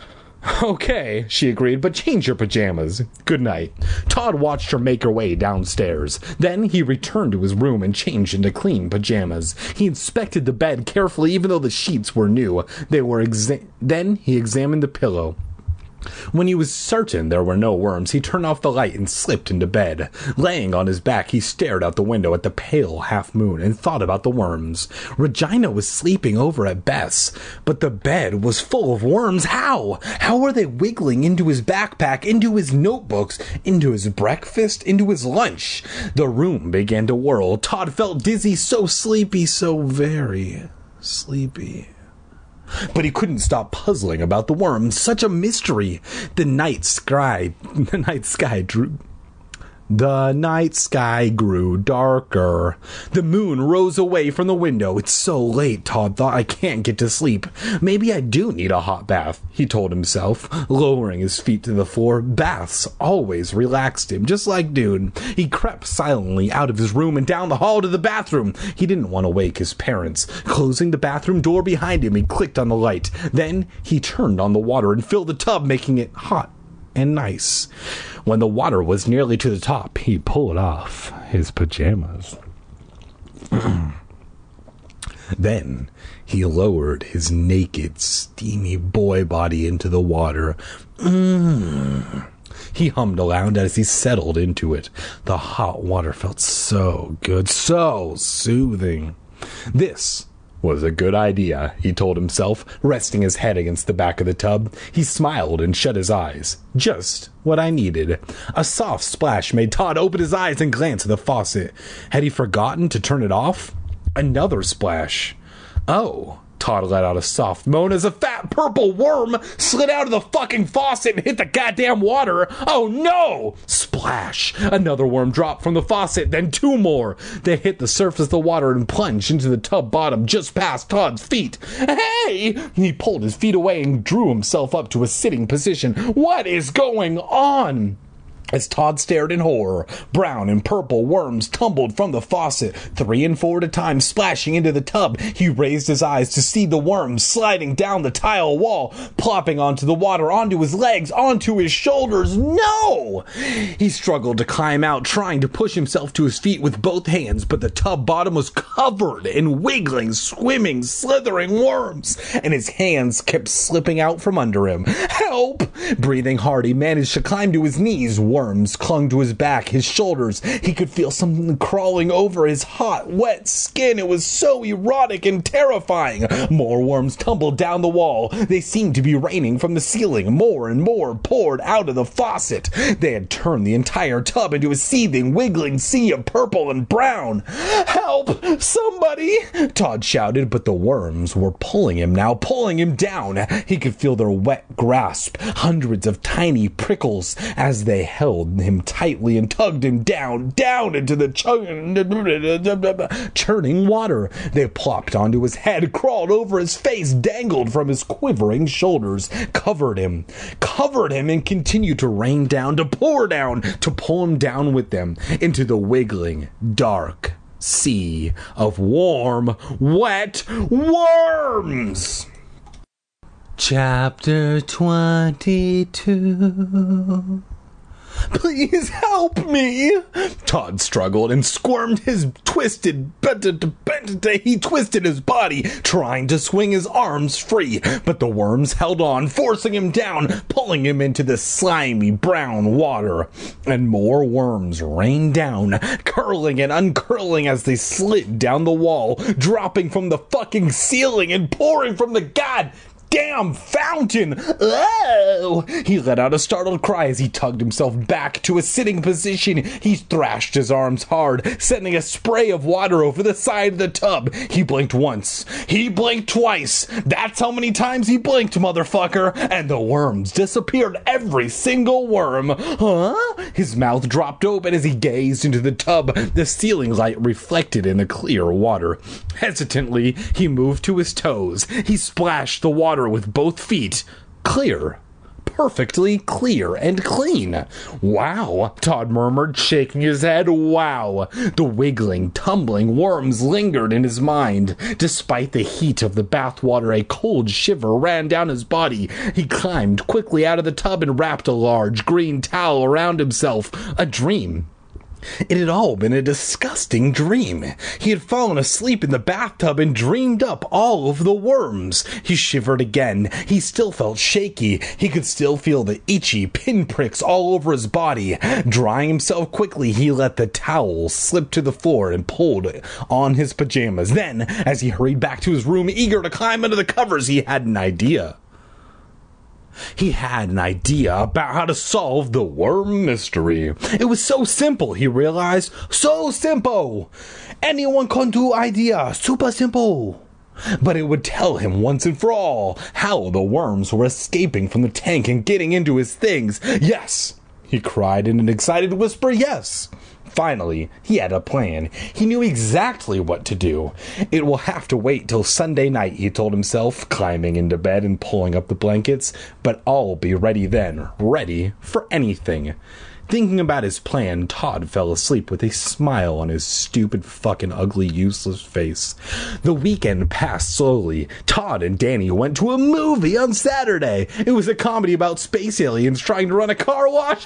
Okay, she agreed, but change your pajamas. Good night. Todd watched her make her way downstairs. Then he returned to his room and changed into clean pajamas. He inspected the bed carefully, even though the sheets were new. They were exa- Then he examined the pillow. When he was certain there were no worms, he turned off the light and slipped into bed. Laying on his back, he stared out the window at the pale half moon and thought about the worms. Regina was sleeping over at Beth's, but the bed was full of worms. How? How were they wiggling into his backpack, into his notebooks, into his breakfast, into his lunch? The room began to whirl. Todd felt dizzy, so sleepy, so very sleepy. But he couldn't stop puzzling about the worms. Such a mystery. The night sky, the night sky drew... The night sky grew darker. The moon rose away from the window. It's so late, Todd thought. I can't get to sleep. Maybe I do need a hot bath, he told himself, lowering his feet to the floor. Baths always relaxed him, just like Dune. He crept silently out of his room and down the hall to the bathroom. He didn't want to wake his parents. Closing the bathroom door behind him, he clicked on the light. Then he turned on the water and filled the tub, making it hot and nice. When the water was nearly to the top, he pulled off his pajamas. Then he lowered his naked, steamy boy body into the water. Mmm. He hummed aloud as he settled into it. The hot water felt so good, so soothing. This was a good idea, he told himself, resting his head against the back of the tub. He smiled and shut his eyes. Just what I needed. A soft splash made Todd open his eyes and glance at the faucet. Had he forgotten to turn it off? Another splash. Oh. Todd let out a soft moan as a fat purple worm slid out of the fucking faucet and hit the goddamn water. Oh no! Splash! Another worm dropped from the faucet, then two more. They hit the surface of the water and plunged into the tub bottom just past Todd's feet. Hey! He pulled his feet away and drew himself up to a sitting position. What is going on? As Todd stared in horror, brown and purple worms tumbled from the faucet, three and four at a time, splashing into the tub. He raised his eyes to see the worms sliding down the tile wall, plopping onto the water, onto his legs, onto his shoulders. No! He struggled to climb out, trying to push himself to his feet with both hands, but the tub bottom was covered in wiggling, swimming, slithering worms, and his hands kept slipping out from under him. Help! Breathing hard, he managed to climb to his knees. Worms clung to his back, his shoulders. He could feel something crawling over his hot, wet skin. It was so erotic and terrifying. More worms tumbled down the wall. They seemed to be raining from the ceiling. More and more poured out of the faucet. They had turned the entire tub into a seething, wiggling sea of purple and brown. Help! Somebody! Todd shouted, but the worms were pulling him now, pulling him down. He could feel their wet grasp, hundreds of tiny prickles as they held him tightly and tugged him down, down into the ch- churning water. They plopped onto his head, crawled over his face, dangled from his quivering shoulders, covered him, covered him, and continued to rain down, to pour down, to pull him down with them into the wiggling, dark sea of warm, wet worms. Chapter twenty-two. Please help me! Todd struggled and squirmed his twisted, he twisted his body, trying to swing his arms free, but the worms held on, forcing him down, pulling him into the slimy brown water. And more worms rained down, curling and uncurling as they slid down the wall, dropping from the fucking ceiling and pouring from the god damn fountain! Oh! He let out a startled cry as he tugged himself back to a sitting position. He thrashed his arms hard, sending a spray of water over the side of the tub. He blinked once. He blinked twice. That's how many times he blinked, motherfucker. And the worms disappeared. Every single worm. Huh? His mouth dropped open as he gazed into the tub. The ceiling light reflected in the clear water. Hesitantly, he moved to his toes. He splashed the water with both feet. Clear. Perfectly clear and clean. Wow, Todd murmured, shaking his head. Wow. The wiggling, tumbling worms lingered in his mind. Despite the heat of the bathwater, a cold shiver ran down his body. He climbed quickly out of the tub and wrapped a large green towel around himself. A dream. It had all been a disgusting dream. He had fallen asleep in the bathtub and dreamed up all of the worms. He shivered again. He still felt shaky. He could still feel the itchy pinpricks all over his body. Drying himself quickly, he let the towel slip to the floor and pulled on his pajamas. Then, as he hurried back to his room, eager to climb under the covers, he had an idea. He had an idea about how to solve the worm mystery. It was so simple, he realized. So simple. Anyone can do idea. Super simple. But it would tell him once and for all how the worms were escaping from the tank and getting into his things. Yes, he cried in an excited whisper. Yes. Finally, he had a plan. He knew exactly what to do. It will have to wait till Sunday night, he told himself, climbing into bed and pulling up the blankets. But I'll be ready then, ready for anything. Thinking about his plan, Todd fell asleep with a smile on his stupid, fucking, ugly, useless face. The weekend passed slowly. Todd and Danny went to a movie on Saturday. It was a comedy about space aliens trying to run a car wash.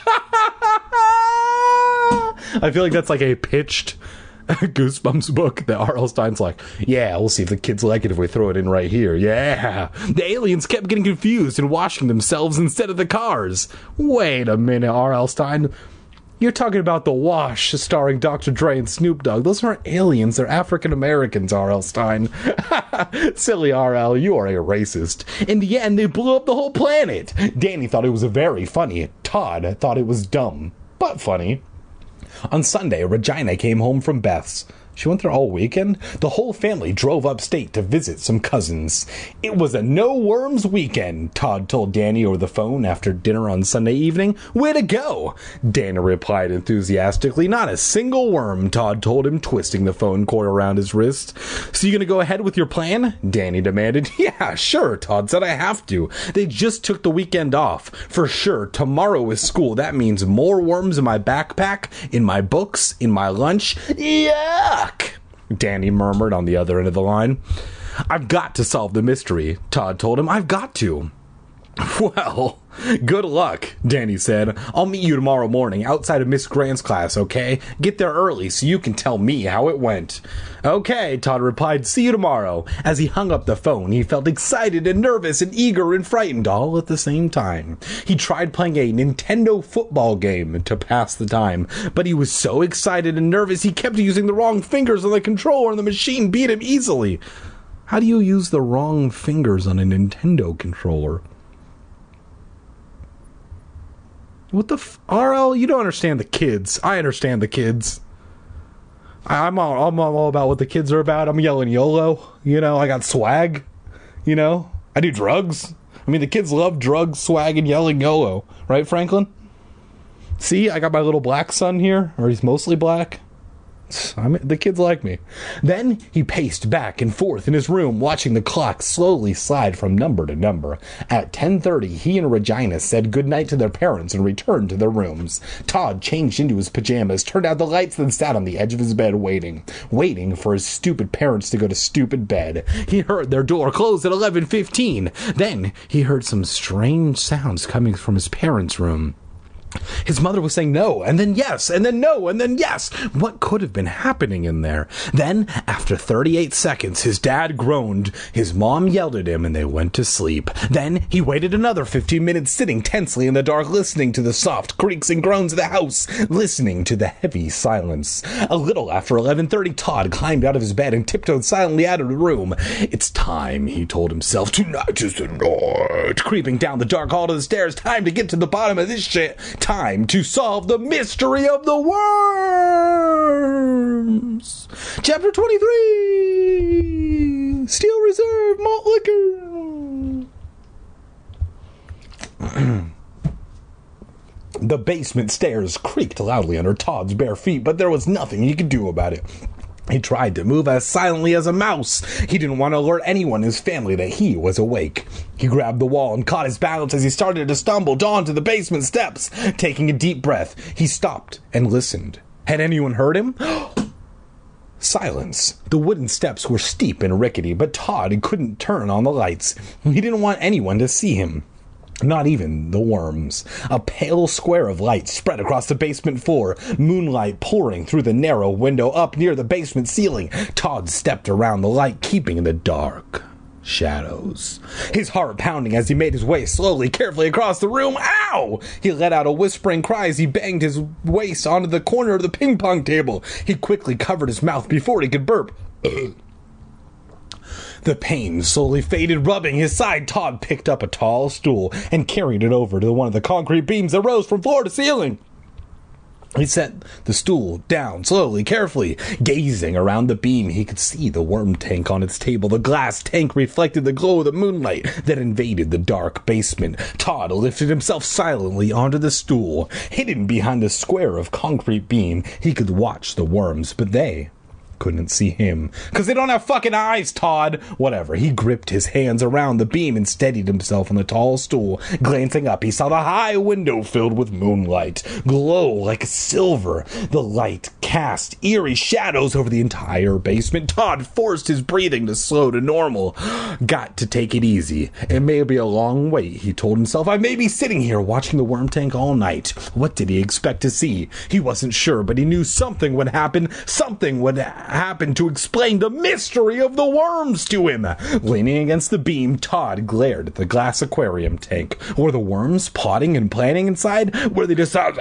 I feel like that's like a pitched Goosebumps book that R L. Stine's like, yeah, we'll see if the kids like it if we throw it in right here. Yeah. The aliens kept getting confused and washing themselves instead of the cars. Wait a minute, R L. Stine. You're talking about The Wash starring Doctor Dre and Snoop Dogg. Those aren't aliens. They're African Americans, R L. Stine. Silly R L, you are a racist. In the end, they blew up the whole planet. Danny thought it was very funny. Todd thought it was dumb, but funny. On Sunday, Regina came home from Beth's. She went there all weekend. The whole family drove upstate to visit some cousins. It was a no-worms weekend, Todd told Danny over the phone after dinner on Sunday evening. Way to go! Danny replied enthusiastically. Not a single worm, Todd told him, twisting the phone cord around his wrist. So you gonna go ahead with your plan? Danny demanded. Yeah, sure, Todd said. I have to. They just took the weekend off. For sure, tomorrow is school. That means more worms in my backpack, in my books, in my lunch. Yeah! Danny murmured on the other end of the line. I've got to solve the mystery, Todd told him. I've got to. Well, good luck, Danny said. I'll meet you tomorrow morning outside of Miss Grant's class, okay? Get there early so you can tell me how it went. Okay, Todd replied. See you tomorrow. As he hung up the phone, he felt excited and nervous and eager and frightened all at the same time. He tried playing a Nintendo football game to pass the time, but he was so excited and nervous he kept using the wrong fingers on the controller and the machine beat him easily. How do you use the wrong fingers on a Nintendo controller? What the f- R L? You don't understand the kids. I understand the kids. I'm all, I'm all about what the kids are about. I'm yelling YOLO. You know, I got swag. You know, I do drugs. I mean, the kids love drugs, swag, and yelling YOLO. Right, Franklin? See, I got my little black son here, or he's mostly black. I mean, the kids like me. Then he paced back and forth in his room, watching the clock slowly slide from number to number. At ten thirty, he and Regina said goodnight to their parents and returned to their rooms. Todd changed into his pajamas, turned out the lights, then sat on the edge of his bed waiting. Waiting for his stupid parents to go to stupid bed. He heard their door close at eleven fifteen. Then he heard some strange sounds coming from his parents' room. His mother was saying no, and then yes, and then no, and then yes. What could have been happening in there? Then, after thirty-eight seconds, his dad groaned. His mom yelled at him, and they went to sleep. Then, he waited another fifteen minutes sitting tensely in the dark, listening to the soft creaks and groans of the house, listening to the heavy silence. A little after eleven thirty, Todd climbed out of his bed and tiptoed silently out of the room. It's time, he told himself. Tonight is the night. Creeping down the dark hall to the stairs. Time to get to the bottom of this shit. Time to solve the mystery of the worms. Chapter twenty-three. Steel Reserve Malt Liquor. The basement stairs creaked loudly under Todd's bare feet, but there was nothing he could do about it. He tried to move as silently as a mouse. He didn't want to alert anyone in his family that he was awake. He grabbed the wall and caught his balance as he started to stumble down to the basement steps. Taking a deep breath, he stopped and listened. Had anyone heard him? Silence. The wooden steps were steep and rickety, but Todd couldn't turn on the lights. He didn't want anyone to see him. Not even the worms. A pale square of light spread across the basement floor, moonlight pouring through the narrow window up near the basement ceiling. Todd stepped around the light, keeping in the dark shadows. His heart pounding as he made his way slowly, carefully across the room. Ow! He let out a whispering cry as he banged his waist onto the corner of the ping pong table. He quickly covered his mouth before he could burp. The pain slowly faded, rubbing his side. Todd picked up a tall stool and carried it over to one of the concrete beams that rose from floor to ceiling. He set the stool down slowly, carefully. Gazing around the beam, he could see the worm tank on its table. The glass tank reflected the glow of the moonlight that invaded the dark basement. Todd lifted himself silently onto the stool. Hidden behind the square of concrete beam, he could watch the worms, but they couldn't see him. Because they don't have fucking eyes, Todd. Whatever. He gripped his hands around the beam and steadied himself on the tall stool. Glancing up, he saw the high window filled with moonlight, glow like silver. The light cast eerie shadows over the entire basement. Todd forced his breathing to slow to normal. Got to take it easy. It may be a long wait, he told himself. I may be sitting here watching the worm tank all night. What did he expect to see? He wasn't sure, but he knew something would happen. Something would happen to explain the mystery of the worms to him. Leaning against the beam, Todd glared at the glass aquarium tank. Were the worms plotting and planning inside? Were they decided...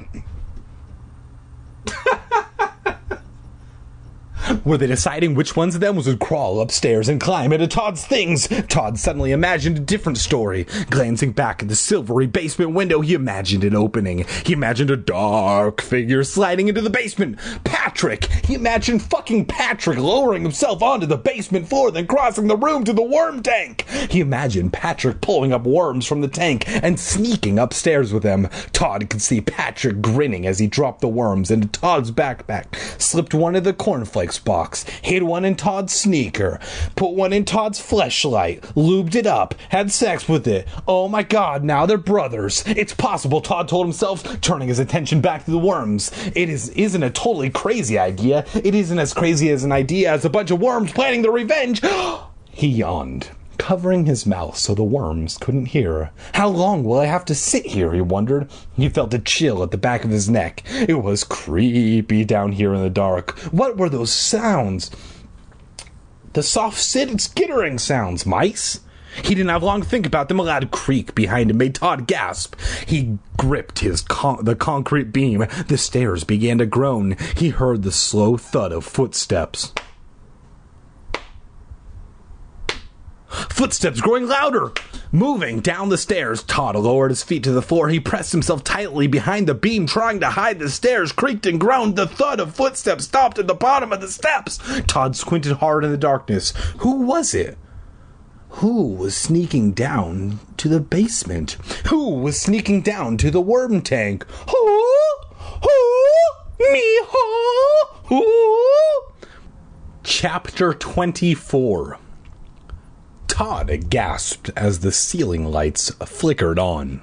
Were they deciding which ones of them would crawl upstairs and climb into Todd's things? Todd suddenly imagined a different story. Glancing back at the silvery basement window, he imagined an opening. He imagined a dark figure sliding into the basement. Patrick! He imagined fucking Patrick lowering himself onto the basement floor, then crossing the room to the worm tank. He imagined Patrick pulling up worms from the tank and sneaking upstairs with them. Todd could see Patrick grinning as he dropped the worms into Todd's backpack, slipped one of the cornflakes box, hid one in Todd's sneaker, put one in Todd's fleshlight, lubed it up, had sex with it. Oh my god, now they're brothers. It's possible, Todd told himself, turning his attention back to the worms. It is, isn't a totally crazy idea. It isn't as crazy as an idea as a bunch of worms planning their revenge. He yawned, covering his mouth so the worms couldn't hear. How long will I have to sit here, he wondered. He felt a chill at the back of his neck. It was creepy down here in the dark. What were those sounds? The soft skittering sounds. Mice? He didn't have long to think about them. A loud creak behind him made Todd gasp. He gripped his con- the concrete beam. The stairs began to groan. He heard the slow thud of footsteps. Footsteps growing louder. Moving down the stairs, Todd lowered his feet to the floor. He pressed himself tightly behind the beam, trying to hide the stairs, creaked and groaned. The thud of footsteps stopped at the bottom of the steps. Todd squinted hard in the darkness. Who was it? Who was sneaking down to the basement? Who was sneaking down to the worm tank? Who? Who? Me? Who? Who? Chapter twenty-four. Todd gasped as the ceiling lights flickered on.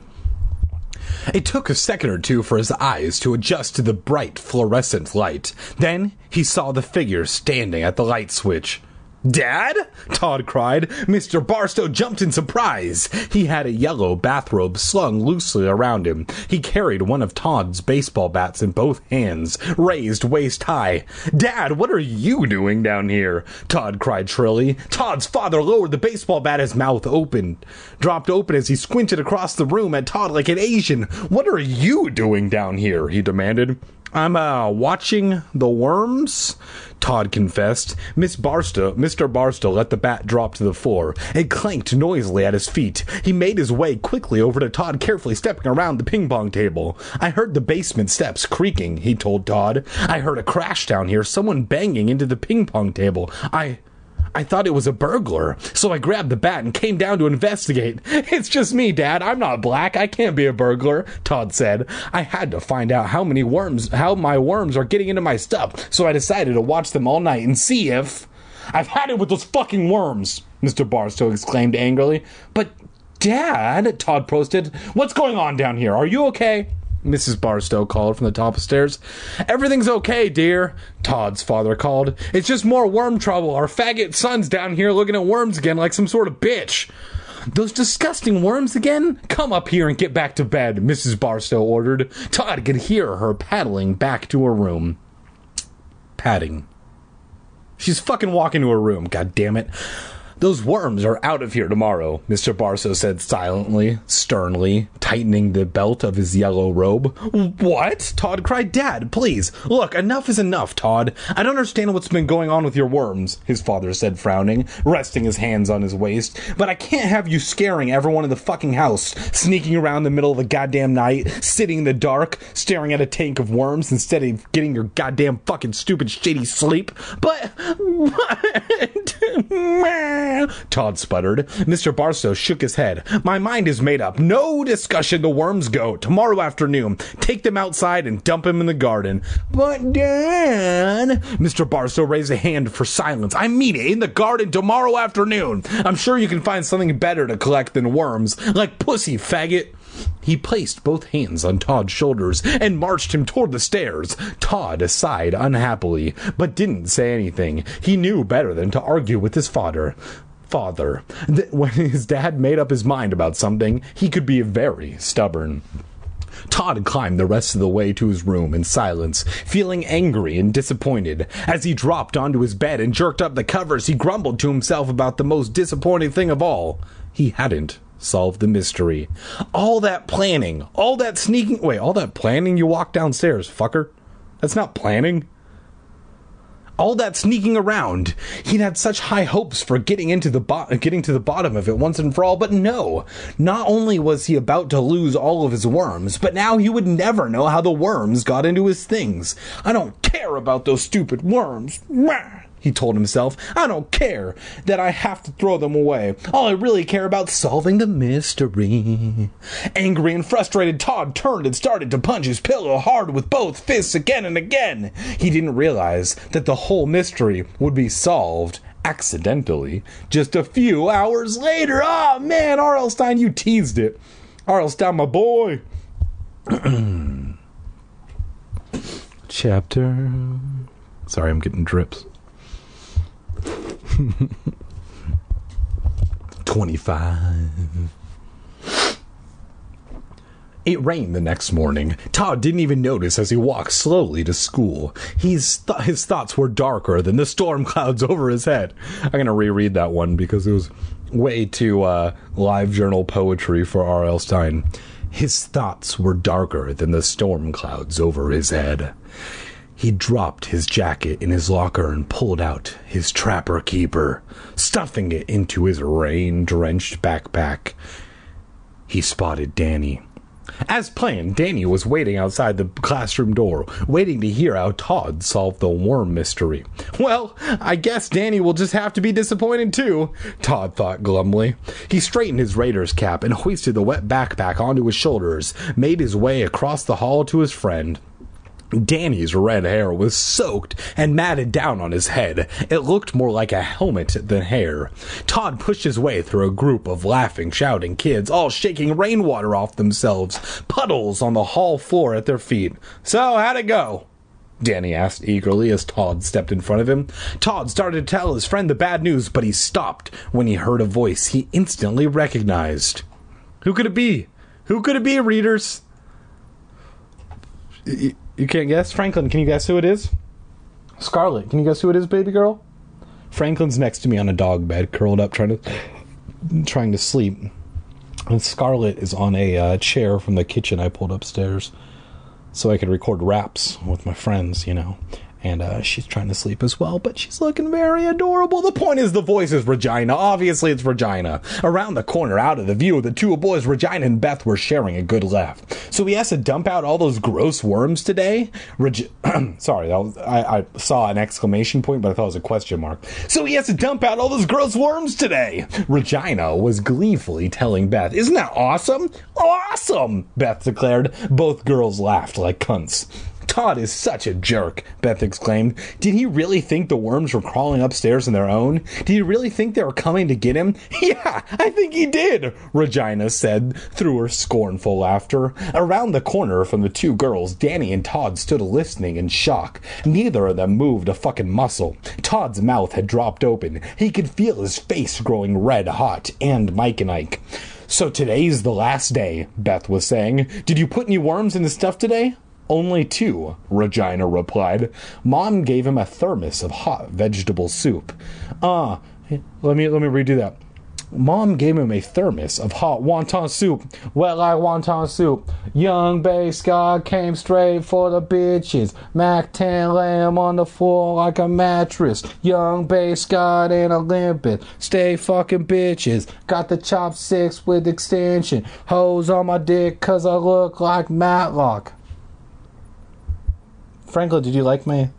It took a second or two for his eyes to adjust to the bright fluorescent light. Then he saw the figure standing at the light switch. Dad? Todd cried. Mister Barstow jumped in surprise. He had a yellow bathrobe slung loosely around him. He carried one of Todd's baseball bats in both hands, raised waist high. Dad, what are you doing down here? Todd cried shrilly. Todd's father lowered the baseball bat, his mouth opened, dropped open as he squinted across the room at Todd like an Asian. What are you doing down here? He demanded. I'm, uh, watching the worms, Todd confessed. Miss Barstow, Mister Barstow let the bat drop to the floor. It clanked noisily at his feet. He made his way quickly over to Todd, carefully stepping around the ping-pong table. I heard the basement steps creaking, he told Todd. I heard a crash down here, someone banging into the ping-pong table. I... I thought it was a burglar, so I grabbed the bat and came down to investigate. It's just me, Dad. I'm not black. I can't be a burglar, Todd said. I had to find out how many worms, how my worms are getting into my stuff, so I decided to watch them all night and see if... I've had it with those fucking worms, Mister Barstow exclaimed angrily. But, Dad, Todd protested, what's going on down here? Are you okay? Missus Barstow called from the top of the stairs. Everything's okay, dear, Todd's father called. It's just more worm trouble. Our faggot son's down here looking at worms again like some sort of bitch. Those disgusting worms again? Come up here and get back to bed, Missus Barstow ordered. Todd could hear her paddling back to her room. Padding. She's fucking walking to her room, god damn it. Those worms are out of here tomorrow, Mister Barstow said silently, sternly, tightening the belt of his yellow robe. What? Todd cried. Dad, please. Look, enough is enough, Todd. I don't understand what's been going on with your worms, his father said, frowning, resting his hands on his waist. But I can't have you scaring everyone in the fucking house, sneaking around the middle of the goddamn night, sitting in the dark, staring at a tank of worms instead of getting your goddamn fucking stupid shitty sleep. But... Todd sputtered. Mister Barstow shook his head. My mind is made up. No discussion. The worms go. Tomorrow afternoon. Take them outside and dump them in the garden. But, Dad... Mister Barstow raised a hand for silence. I mean it. In the garden tomorrow afternoon. I'm sure you can find something better to collect than worms. Like pussy, faggot. He placed both hands on Todd's shoulders and marched him toward the stairs. Todd sighed unhappily, but didn't say anything. He knew better than to argue with his father. Father. That when his dad made up his mind about something, he could be very stubborn. Todd climbed the rest of the way to his room in silence, feeling angry and disappointed. As he dropped onto his bed and jerked up the covers, he grumbled to himself about the most disappointing thing of all. He hadn't solved the mystery. All that planning, all that sneaking... Wait, all that planning you walked downstairs, fucker? That's not planning. All that sneaking around. He'd had such high hopes for getting into the bo- getting to the bottom of it once and for all, but no. Not only was he about to lose all of his worms, but now he would never know how the worms got into his things. I don't care about those stupid worms. He told himself. I don't care that I have to throw them away. All I really care about is solving the mystery. Angry and frustrated, Todd turned and started to punch his pillow hard with both fists again and again. He didn't realize that the whole mystery would be solved accidentally just a few hours later. Oh man, R L. Stine, you teased it. R L. Stine, my boy. Chapter. Sorry, I'm getting drips. twenty-five. It rained the next morning. Todd didn't even notice as he walked slowly to school. He's th- his thoughts were darker than the storm clouds over his head. I'm going to reread that one because it was way too uh, live journal poetry for R L. Stine. His thoughts were darker than the storm clouds over his head. He dropped his jacket in his locker and pulled out his Trapper Keeper, stuffing it into his rain-drenched backpack. He spotted Danny. As planned, Danny was waiting outside the classroom door, waiting to hear how Todd solved the worm mystery. Well, I guess Danny will just have to be disappointed too, Todd thought glumly. He straightened his Raiders cap and hoisted the wet backpack onto his shoulders, made his way across the hall to his friend. Danny's red hair was soaked and matted down on his head. It looked more like a helmet than hair. Todd pushed his way through a group of laughing, shouting kids, all shaking rainwater off themselves, puddles on the hall floor at their feet. So, how'd it go? Danny asked eagerly as Todd stepped in front of him. Todd started to tell his friend the bad news, but he stopped when he heard a voice he instantly recognized. Who could it be? Who could it be, readers? Y- You can't guess? Franklin, can you guess who it is? Scarlett, can you guess who it is, baby girl? Franklin's next to me on a dog bed, curled up, trying to trying to sleep. And Scarlett is on a uh, chair from the kitchen I pulled upstairs so I could record raps with my friends, you know. And uh, she's trying to sleep as well, but she's looking very adorable. The point is the voice is Regina. Obviously, it's Regina. Around the corner, out of the view of the two boys, Regina and Beth were sharing a good laugh. So he has to dump out all those gross worms today? Reg- Sorry, that was, I, I saw an exclamation point, but I thought it was a question mark. So he has to dump out all those gross worms today! Regina was gleefully telling Beth. Isn't that awesome? Awesome! Beth declared. Both girls laughed like cunts. Todd is such a jerk, Beth exclaimed. Did he really think the worms were crawling upstairs on their own? Did he really think they were coming to get him? Yeah, I think he did, Regina said through her scornful laughter. Around the corner from the two girls, Danny and Todd stood listening in shock. Neither of them moved a fucking muscle. Todd's mouth had dropped open. He could feel his face growing red hot, and Mike and Ike. So today's the last day, Beth was saying. Did you put any worms in the stuff today? Only two, Regina replied. Mom gave him a thermos of hot vegetable soup. Ah, uh, let me let me redo that. Mom gave him a thermos of hot wonton soup. Wet like wonton soup. Young Bay Scott came straight for the bitches. Mac ten lamb on the floor like a mattress. Young Bay Scott and Olympus. Stay fucking bitches. Got the chopsticks with extension. Hose on my dick cause I look like Matlock. Franklin, did you like my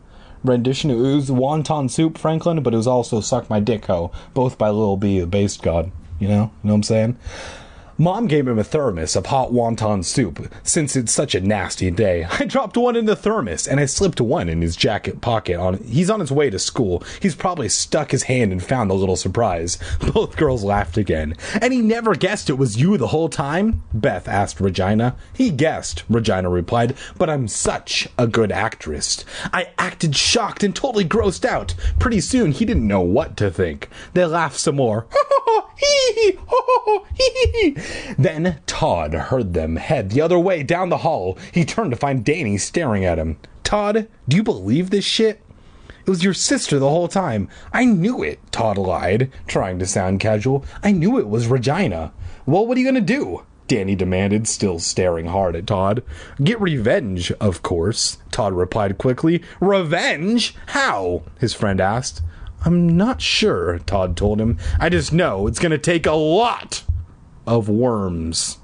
rendition. It was Wonton Soup, Franklin, but it was also Suck My Dick Ho, both by Lil B, the bass god. You know? You know what I'm saying? Mom gave him a thermos of hot wonton soup, since it's such a nasty day. I dropped one in the thermos, and I slipped one in his jacket pocket. On He's on his way to school. He's probably stuck his hand and found the little surprise. Both girls laughed again. And he never guessed it was you the whole time? Beth asked Regina. He guessed, Regina replied, but I'm such a good actress. I acted shocked and totally grossed out. Pretty soon, he didn't know what to think. They laughed some more. Hee hee. Then Todd heard them head the other way down the hall. He turned to find Danny staring at him. Todd, do you believe this shit? It was your sister the whole time. I knew it, Todd lied, trying to sound casual. I knew it was Regina. Well, what are you gonna do? Danny demanded, still staring hard at Todd. Get revenge, of course, Todd replied quickly. Revenge? How? His friend asked. I'm not sure, Todd told him. I just know it's gonna take a lot of worms.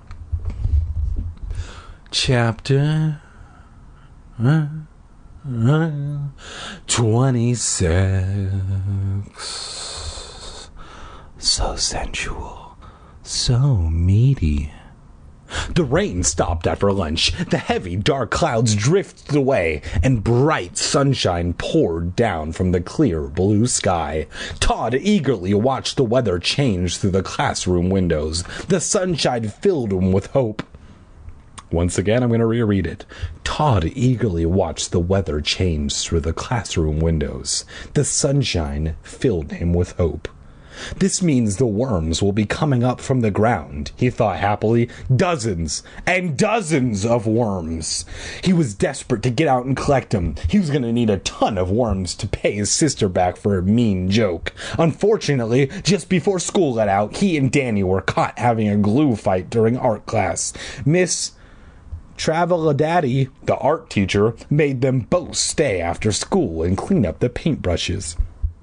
Chapter uh, uh, twenty-six. So sensual, so meaty. The rain stopped after lunch. The heavy, dark clouds drifted away, and bright sunshine poured down from the clear blue sky. Todd eagerly watched the weather change through the classroom windows. The sunshine filled him with hope. Once again, I'm going to reread it. Todd eagerly watched the weather change through the classroom windows. The sunshine filled him with hope. This means the worms will be coming up from the ground, he thought happily. Dozens and dozens of worms. He was desperate to get out and collect them. He was going to need a ton of worms to pay his sister back for a mean joke. Unfortunately, just before school let out, he and Danny were caught having a glue fight during art class. Miss Traveladaddy, the art teacher, made them both stay after school and clean up the paintbrushes.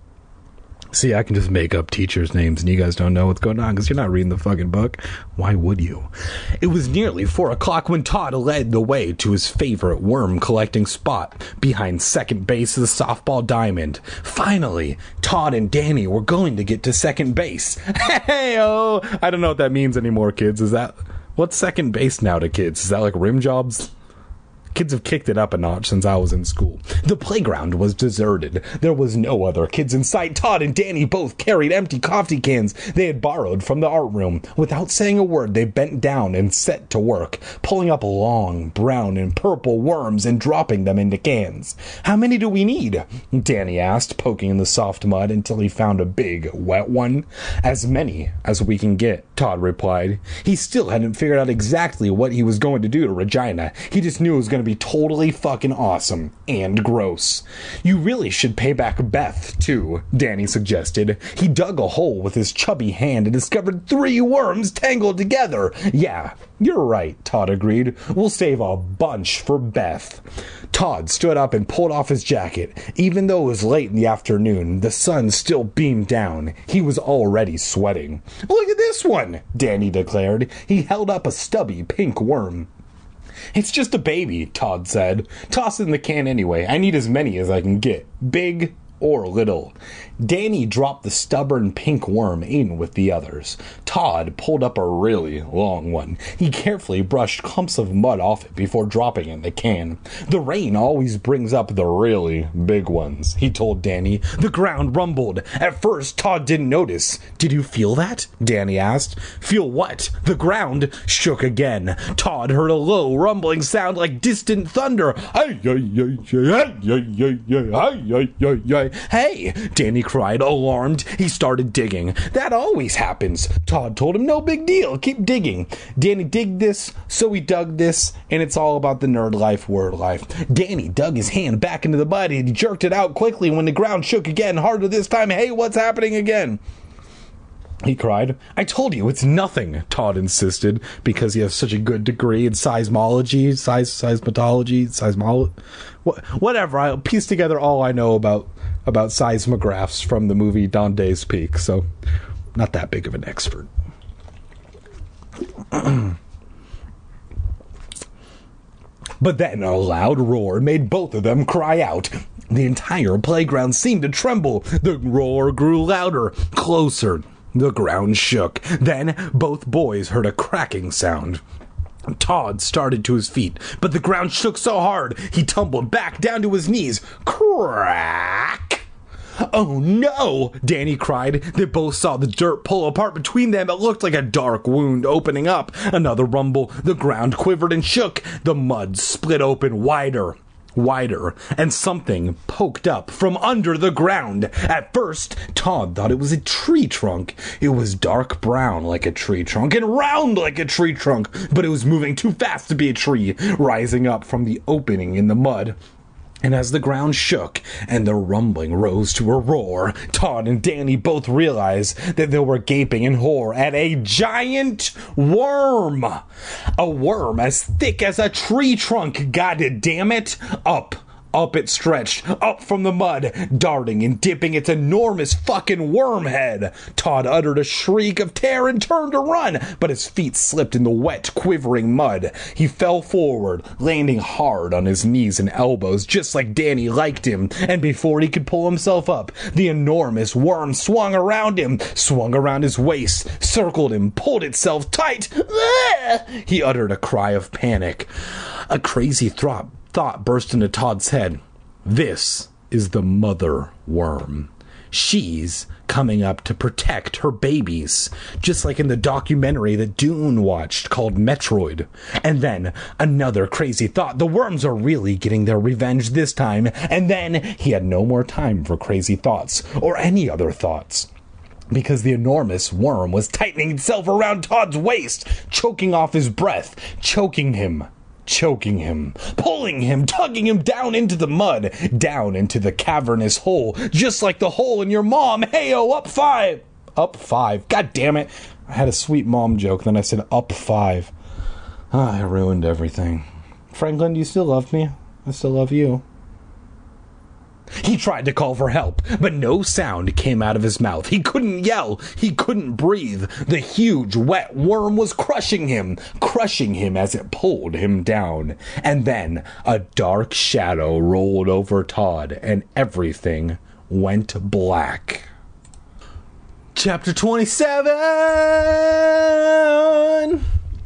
See, I can just make up teachers' names and you guys don't know what's going on because you're not reading the fucking book. Why would you? It was nearly four o'clock when Todd led the way to his favorite worm-collecting spot behind second base of the softball diamond. Finally, Todd and Danny were going to get to second base. Hey-oh! I don't know what that means anymore, kids. Is that... What's second base now to kids? Is that like rim jobs? Kids have kicked it up a notch since I was in school. The playground was deserted. There was no other kids in sight. Todd and Danny both carried empty coffee cans they had borrowed from the art room. Without saying a word, they bent down and set to work, pulling up long brown and purple worms and dropping them into cans. How many do we need? Danny asked, poking in the soft mud until he found a big, wet one. As many as we can get, Todd replied. He still hadn't figured out exactly what he was going to do to Regina. He just knew it was going to be totally fucking awesome and gross. You really should pay back Beth, too, Danny suggested. He dug a hole with his chubby hand and discovered three worms tangled together. Yeah, you're right, Todd agreed. We'll save a bunch for Beth. Todd stood up and pulled off his jacket. Even though it was late in the afternoon, the sun still beamed down. He was already sweating. Look at this one, Danny declared. He held up a stubby pink worm. It's just a baby, Todd said. Toss it in the can anyway. I need as many as I can get. Big or little. Danny dropped the stubborn pink worm in with the others. Todd pulled up a really long one. He carefully brushed clumps of mud off it before dropping it in the can. The rain always brings up the really big ones, he told Danny. The ground rumbled. At first, Todd didn't notice. Did you feel that? Danny asked. Feel what? The ground shook again. Todd heard a low, rumbling sound like distant thunder. Hey, Danny cried, alarmed. He started digging. That always happens. Todd told him, no big deal. Keep digging. Danny digged this, so he dug this, and it's all about the nerd life, word life. Danny dug his hand back into the mud and he jerked it out quickly when the ground shook again, harder this time. Hey, what's happening again? He cried. I told you, it's nothing, Todd insisted, because he has such a good degree in seismology, seis, seismology, seismology, whatever. I'll piece together all I know about, about seismographs from the movie Dante's Peak, so not that big of an expert. But then a loud roar made both of them cry out. The entire playground seemed to tremble. The roar grew louder, closer. The ground shook. Then both boys heard a cracking sound. Todd started to his feet, but the ground shook so hard he tumbled back down to his knees. Crack! "Oh no!" Danny cried. They both saw the dirt pull apart between them. It looked like a dark wound opening up. Another rumble. The ground quivered and shook. The mud split open wider. Wider, and something poked up from under the ground. At first, Todd thought it was a tree trunk. It was dark brown like a tree trunk and round like a tree trunk, but it was moving too fast to be a tree, rising up from the opening in the mud. And as the ground shook and the rumbling rose to a roar, Todd and Danny both realized that they were gaping in horror at a giant worm. A worm as thick as a tree trunk, god damn it. Up, up it stretched, up from the mud, darting and dipping its enormous fucking worm head. Todd uttered a shriek of terror and turned to run, but his feet slipped in the wet, quivering mud. He fell forward, landing hard on his knees and elbows, just like Danny liked him, and before he could pull himself up, the enormous worm swung around him, swung around his waist, circled him, pulled itself tight. He uttered a cry of panic. A crazy thought thought burst into Todd's head. This is the mother worm. She's coming up to protect her babies, just like in the documentary that Dune watched called Metroid. And then another crazy thought. The worms are really getting their revenge this time. And then he had no more time for crazy thoughts or any other thoughts, because the enormous worm was tightening itself around Todd's waist, choking off his breath, choking him. Choking him, pulling him, tugging him down into the mud, down into the cavernous hole, just like the hole in your mom. Hey-o, up five. Up five. God damn it. I had a sweet mom joke, then I said up five. Ah, I ruined everything. Franklin, do you still love me? I still love you. He tried to call for help, but no sound came out of his mouth. He couldn't yell. He couldn't breathe. The huge, wet worm was crushing him, crushing him as it pulled him down. And then a dark shadow rolled over Todd, and everything went black. Chapter twenty-seven!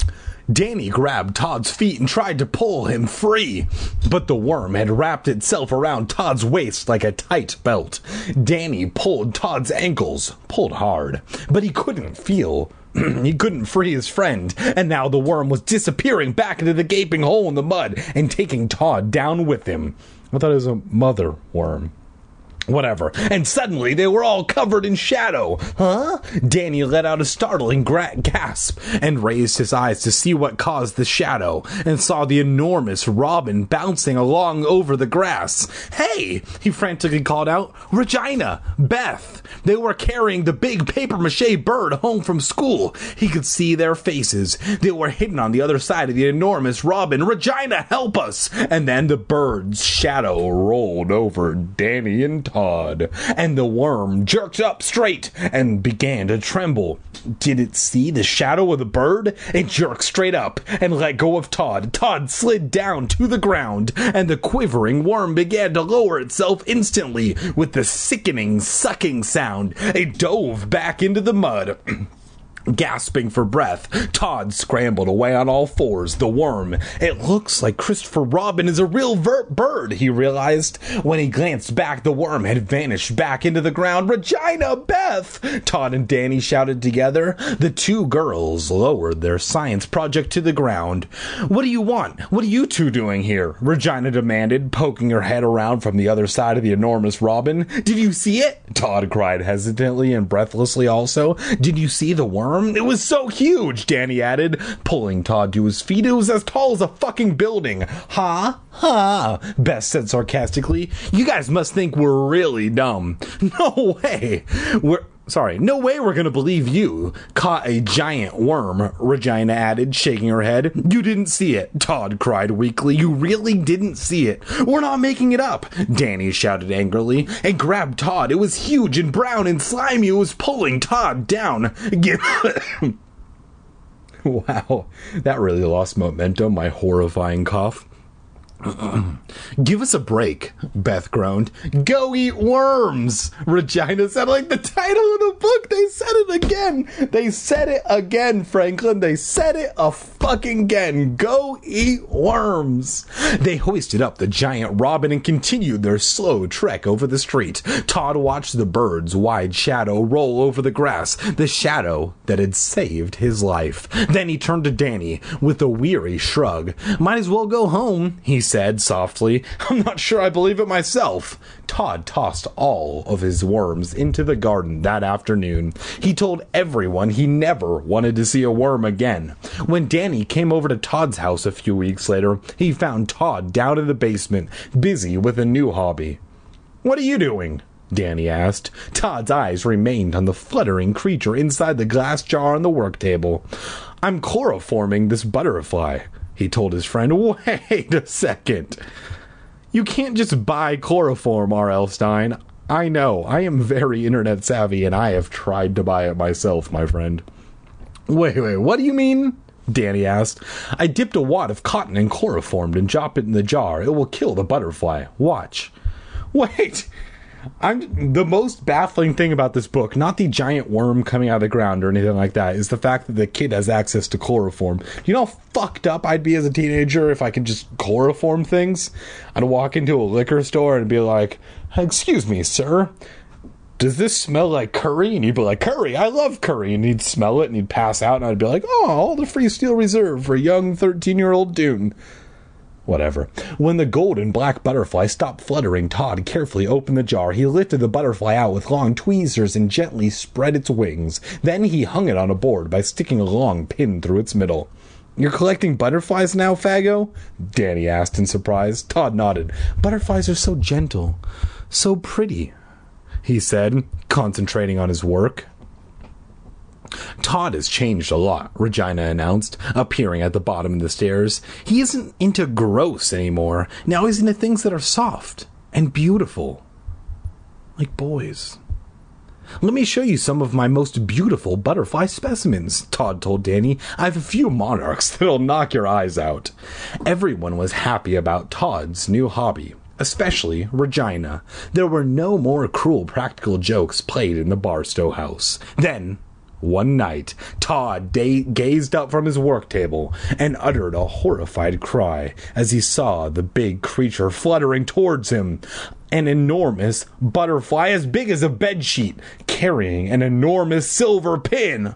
Danny grabbed Todd's feet and tried to pull him free, but the worm had wrapped itself around Todd's waist like a tight belt. Danny pulled Todd's ankles, pulled hard, but he couldn't feel. He couldn't free his friend, and now the worm was disappearing back into the gaping hole in the mud and taking Todd down with him. I thought it was a mother worm. Whatever. And suddenly they were all covered in shadow. Huh? Danny let out a startling gra- gasp and raised his eyes to see what caused the shadow, and saw the enormous Robin bouncing along over the grass. Hey! He frantically called out. Regina! Beth! They were carrying the big papier-mâché bird home from school. He could see their faces. They were hidden on the other side of the enormous Robin. Regina, help us! And then the bird's shadow rolled over Danny and Todd. Todd, and the worm jerked up straight and began to tremble. Did it see the shadow of the bird? It jerked straight up and let go of Todd. Todd slid down to the ground, and the quivering worm began to lower itself instantly with the sickening sucking sound. It dove back into the mud. Gasping for breath, Todd scrambled away on all fours. The worm. It looks like Christopher Robin is a real ver- bird, he realized. When he glanced back, the worm had vanished back into the ground. Regina! Beth! Todd and Danny shouted together. The two girls lowered their science project to the ground. What do you want? What are you two doing here? Regina demanded, poking her head around from the other side of the enormous Robin. Did you see it? Todd cried hesitantly and breathlessly also. Did you see the worm? It was so huge, Danny added, pulling Todd to his feet. It was as tall as a fucking building. Ha? Ha? Beth said sarcastically. You guys must think we're really dumb. No way. We're... Sorry, no way we're gonna believe you caught a giant worm, Regina added, shaking her head. You didn't see it, Todd cried weakly. You really didn't see it. We're not making it up, Danny shouted angrily, and grabbed Todd. It was huge and brown and slimy. It was pulling Todd down. Wow, that really lost momentum, my horrifying cough. Give us a break, Beth groaned. Go eat worms, Regina said. Like the title of the book, they said it again. They said it again, Franklin. They said it a fucking again. Go eat worms. They hoisted up the giant robin and continued their slow trek over the street. Todd watched the bird's wide shadow roll over the grass, the shadow that had saved his life. Then he turned to Danny with a weary shrug. Might as well go home, he said softly. I'm not sure I believe it myself. Todd tossed all of his worms into the garden that afternoon. He told everyone he never wanted to see a worm again. When Danny came over to Todd's house a few weeks later, he found Todd down in the basement, busy with a new hobby. What are you doing? Danny asked. Todd's eyes remained on the fluttering creature inside the glass jar on the work table. I'm chloroforming this butterfly, he told his friend. Wait a second. You can't just buy chloroform, R L. Stine. I know, I am very internet savvy and I have tried to buy it myself, my friend. Wait, wait, what do you mean? Danny asked. I dipped a wad of cotton in chloroform and drop it in the jar. It will kill the butterfly. Watch. Wait, I'm the most baffling thing about this book, not the giant worm coming out of the ground or anything like that, is the fact that the kid has access to chloroform. You know how fucked up I'd be as a teenager if I could just chloroform things? I'd walk into a liquor store and be like, excuse me, sir, does this smell like curry? And he'd be like, curry, I love curry. And he'd smell it and he'd pass out and I'd be like, oh, all the free steel reserve for young thirteen-year-old Dune. Whatever. When the gold and black butterfly stopped fluttering, Todd carefully opened the jar. He lifted the butterfly out with long tweezers and gently spread its wings. Then he hung it on a board by sticking a long pin through its middle. You're collecting butterflies now, Faggo? Danny asked in surprise. Todd nodded. Butterflies are so gentle, so pretty, he said, concentrating on his work. Todd has changed a lot, Regina announced, appearing at the bottom of the stairs. He isn't into gross anymore. Now he's into things that are soft and beautiful. Like boys. Let me show you some of my most beautiful butterfly specimens, Todd told Danny. I have a few monarchs that'll knock your eyes out. Everyone was happy about Todd's new hobby, especially Regina. There were no more cruel practical jokes played in the Barstow house. Then, one night, Todd da- gazed up from his work table and uttered a horrified cry as he saw the big creature fluttering towards him. An enormous butterfly as big as a bedsheet, carrying an enormous silver pin.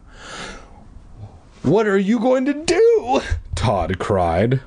What are you going to do? Todd cried.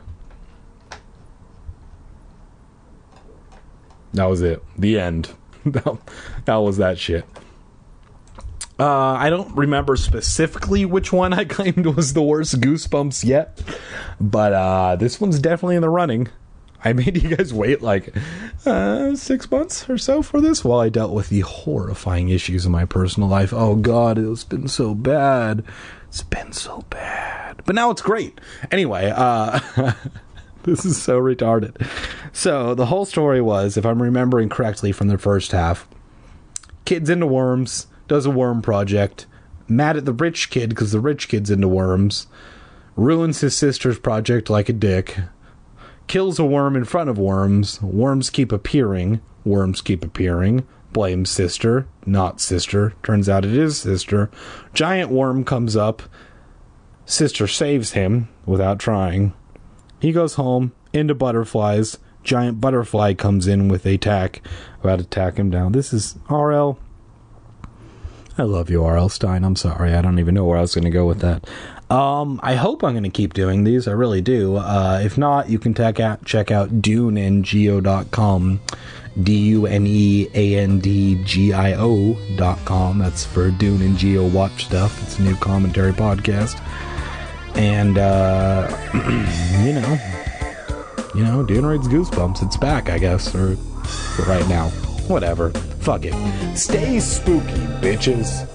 That was it. The end. that, that was that shit. Uh, I don't remember specifically which one I claimed was the worst Goosebumps yet, but uh, this one's definitely in the running. I made you guys wait like uh, six months or so for this while I dealt with the horrifying issues in my personal life. Oh God, it's been so bad. It's been so bad. But now it's great. Anyway, uh, this is so retarded. So the whole story was, if I'm remembering correctly from the first half, kid's into worms, does a worm project, mad at the rich kid because the rich kid's into worms, ruins his sister's project like a dick, kills a worm in front of worms, worms keep appearing, worms keep appearing, blames sister, not sister, turns out it is sister, giant worm comes up, sister saves him without trying, he goes home, into butterflies, giant butterfly comes in with a tack, about to tack him down. This is R L. I love you, R L. Stine. I'm sorry. I don't even know where I was going to go with that. Um, I hope I'm going to keep doing these. I really do. Uh, if not, you can check out, check out dune and geo dot com. D U N E A N D G I O dot com. That's for Dune and Geo Watch Stuff. It's a new commentary podcast. And, uh, you know, you know, Dune reads Goosebumps. It's back, I guess, or for right now. Whatever. Fuck it. Stay spooky, bitches.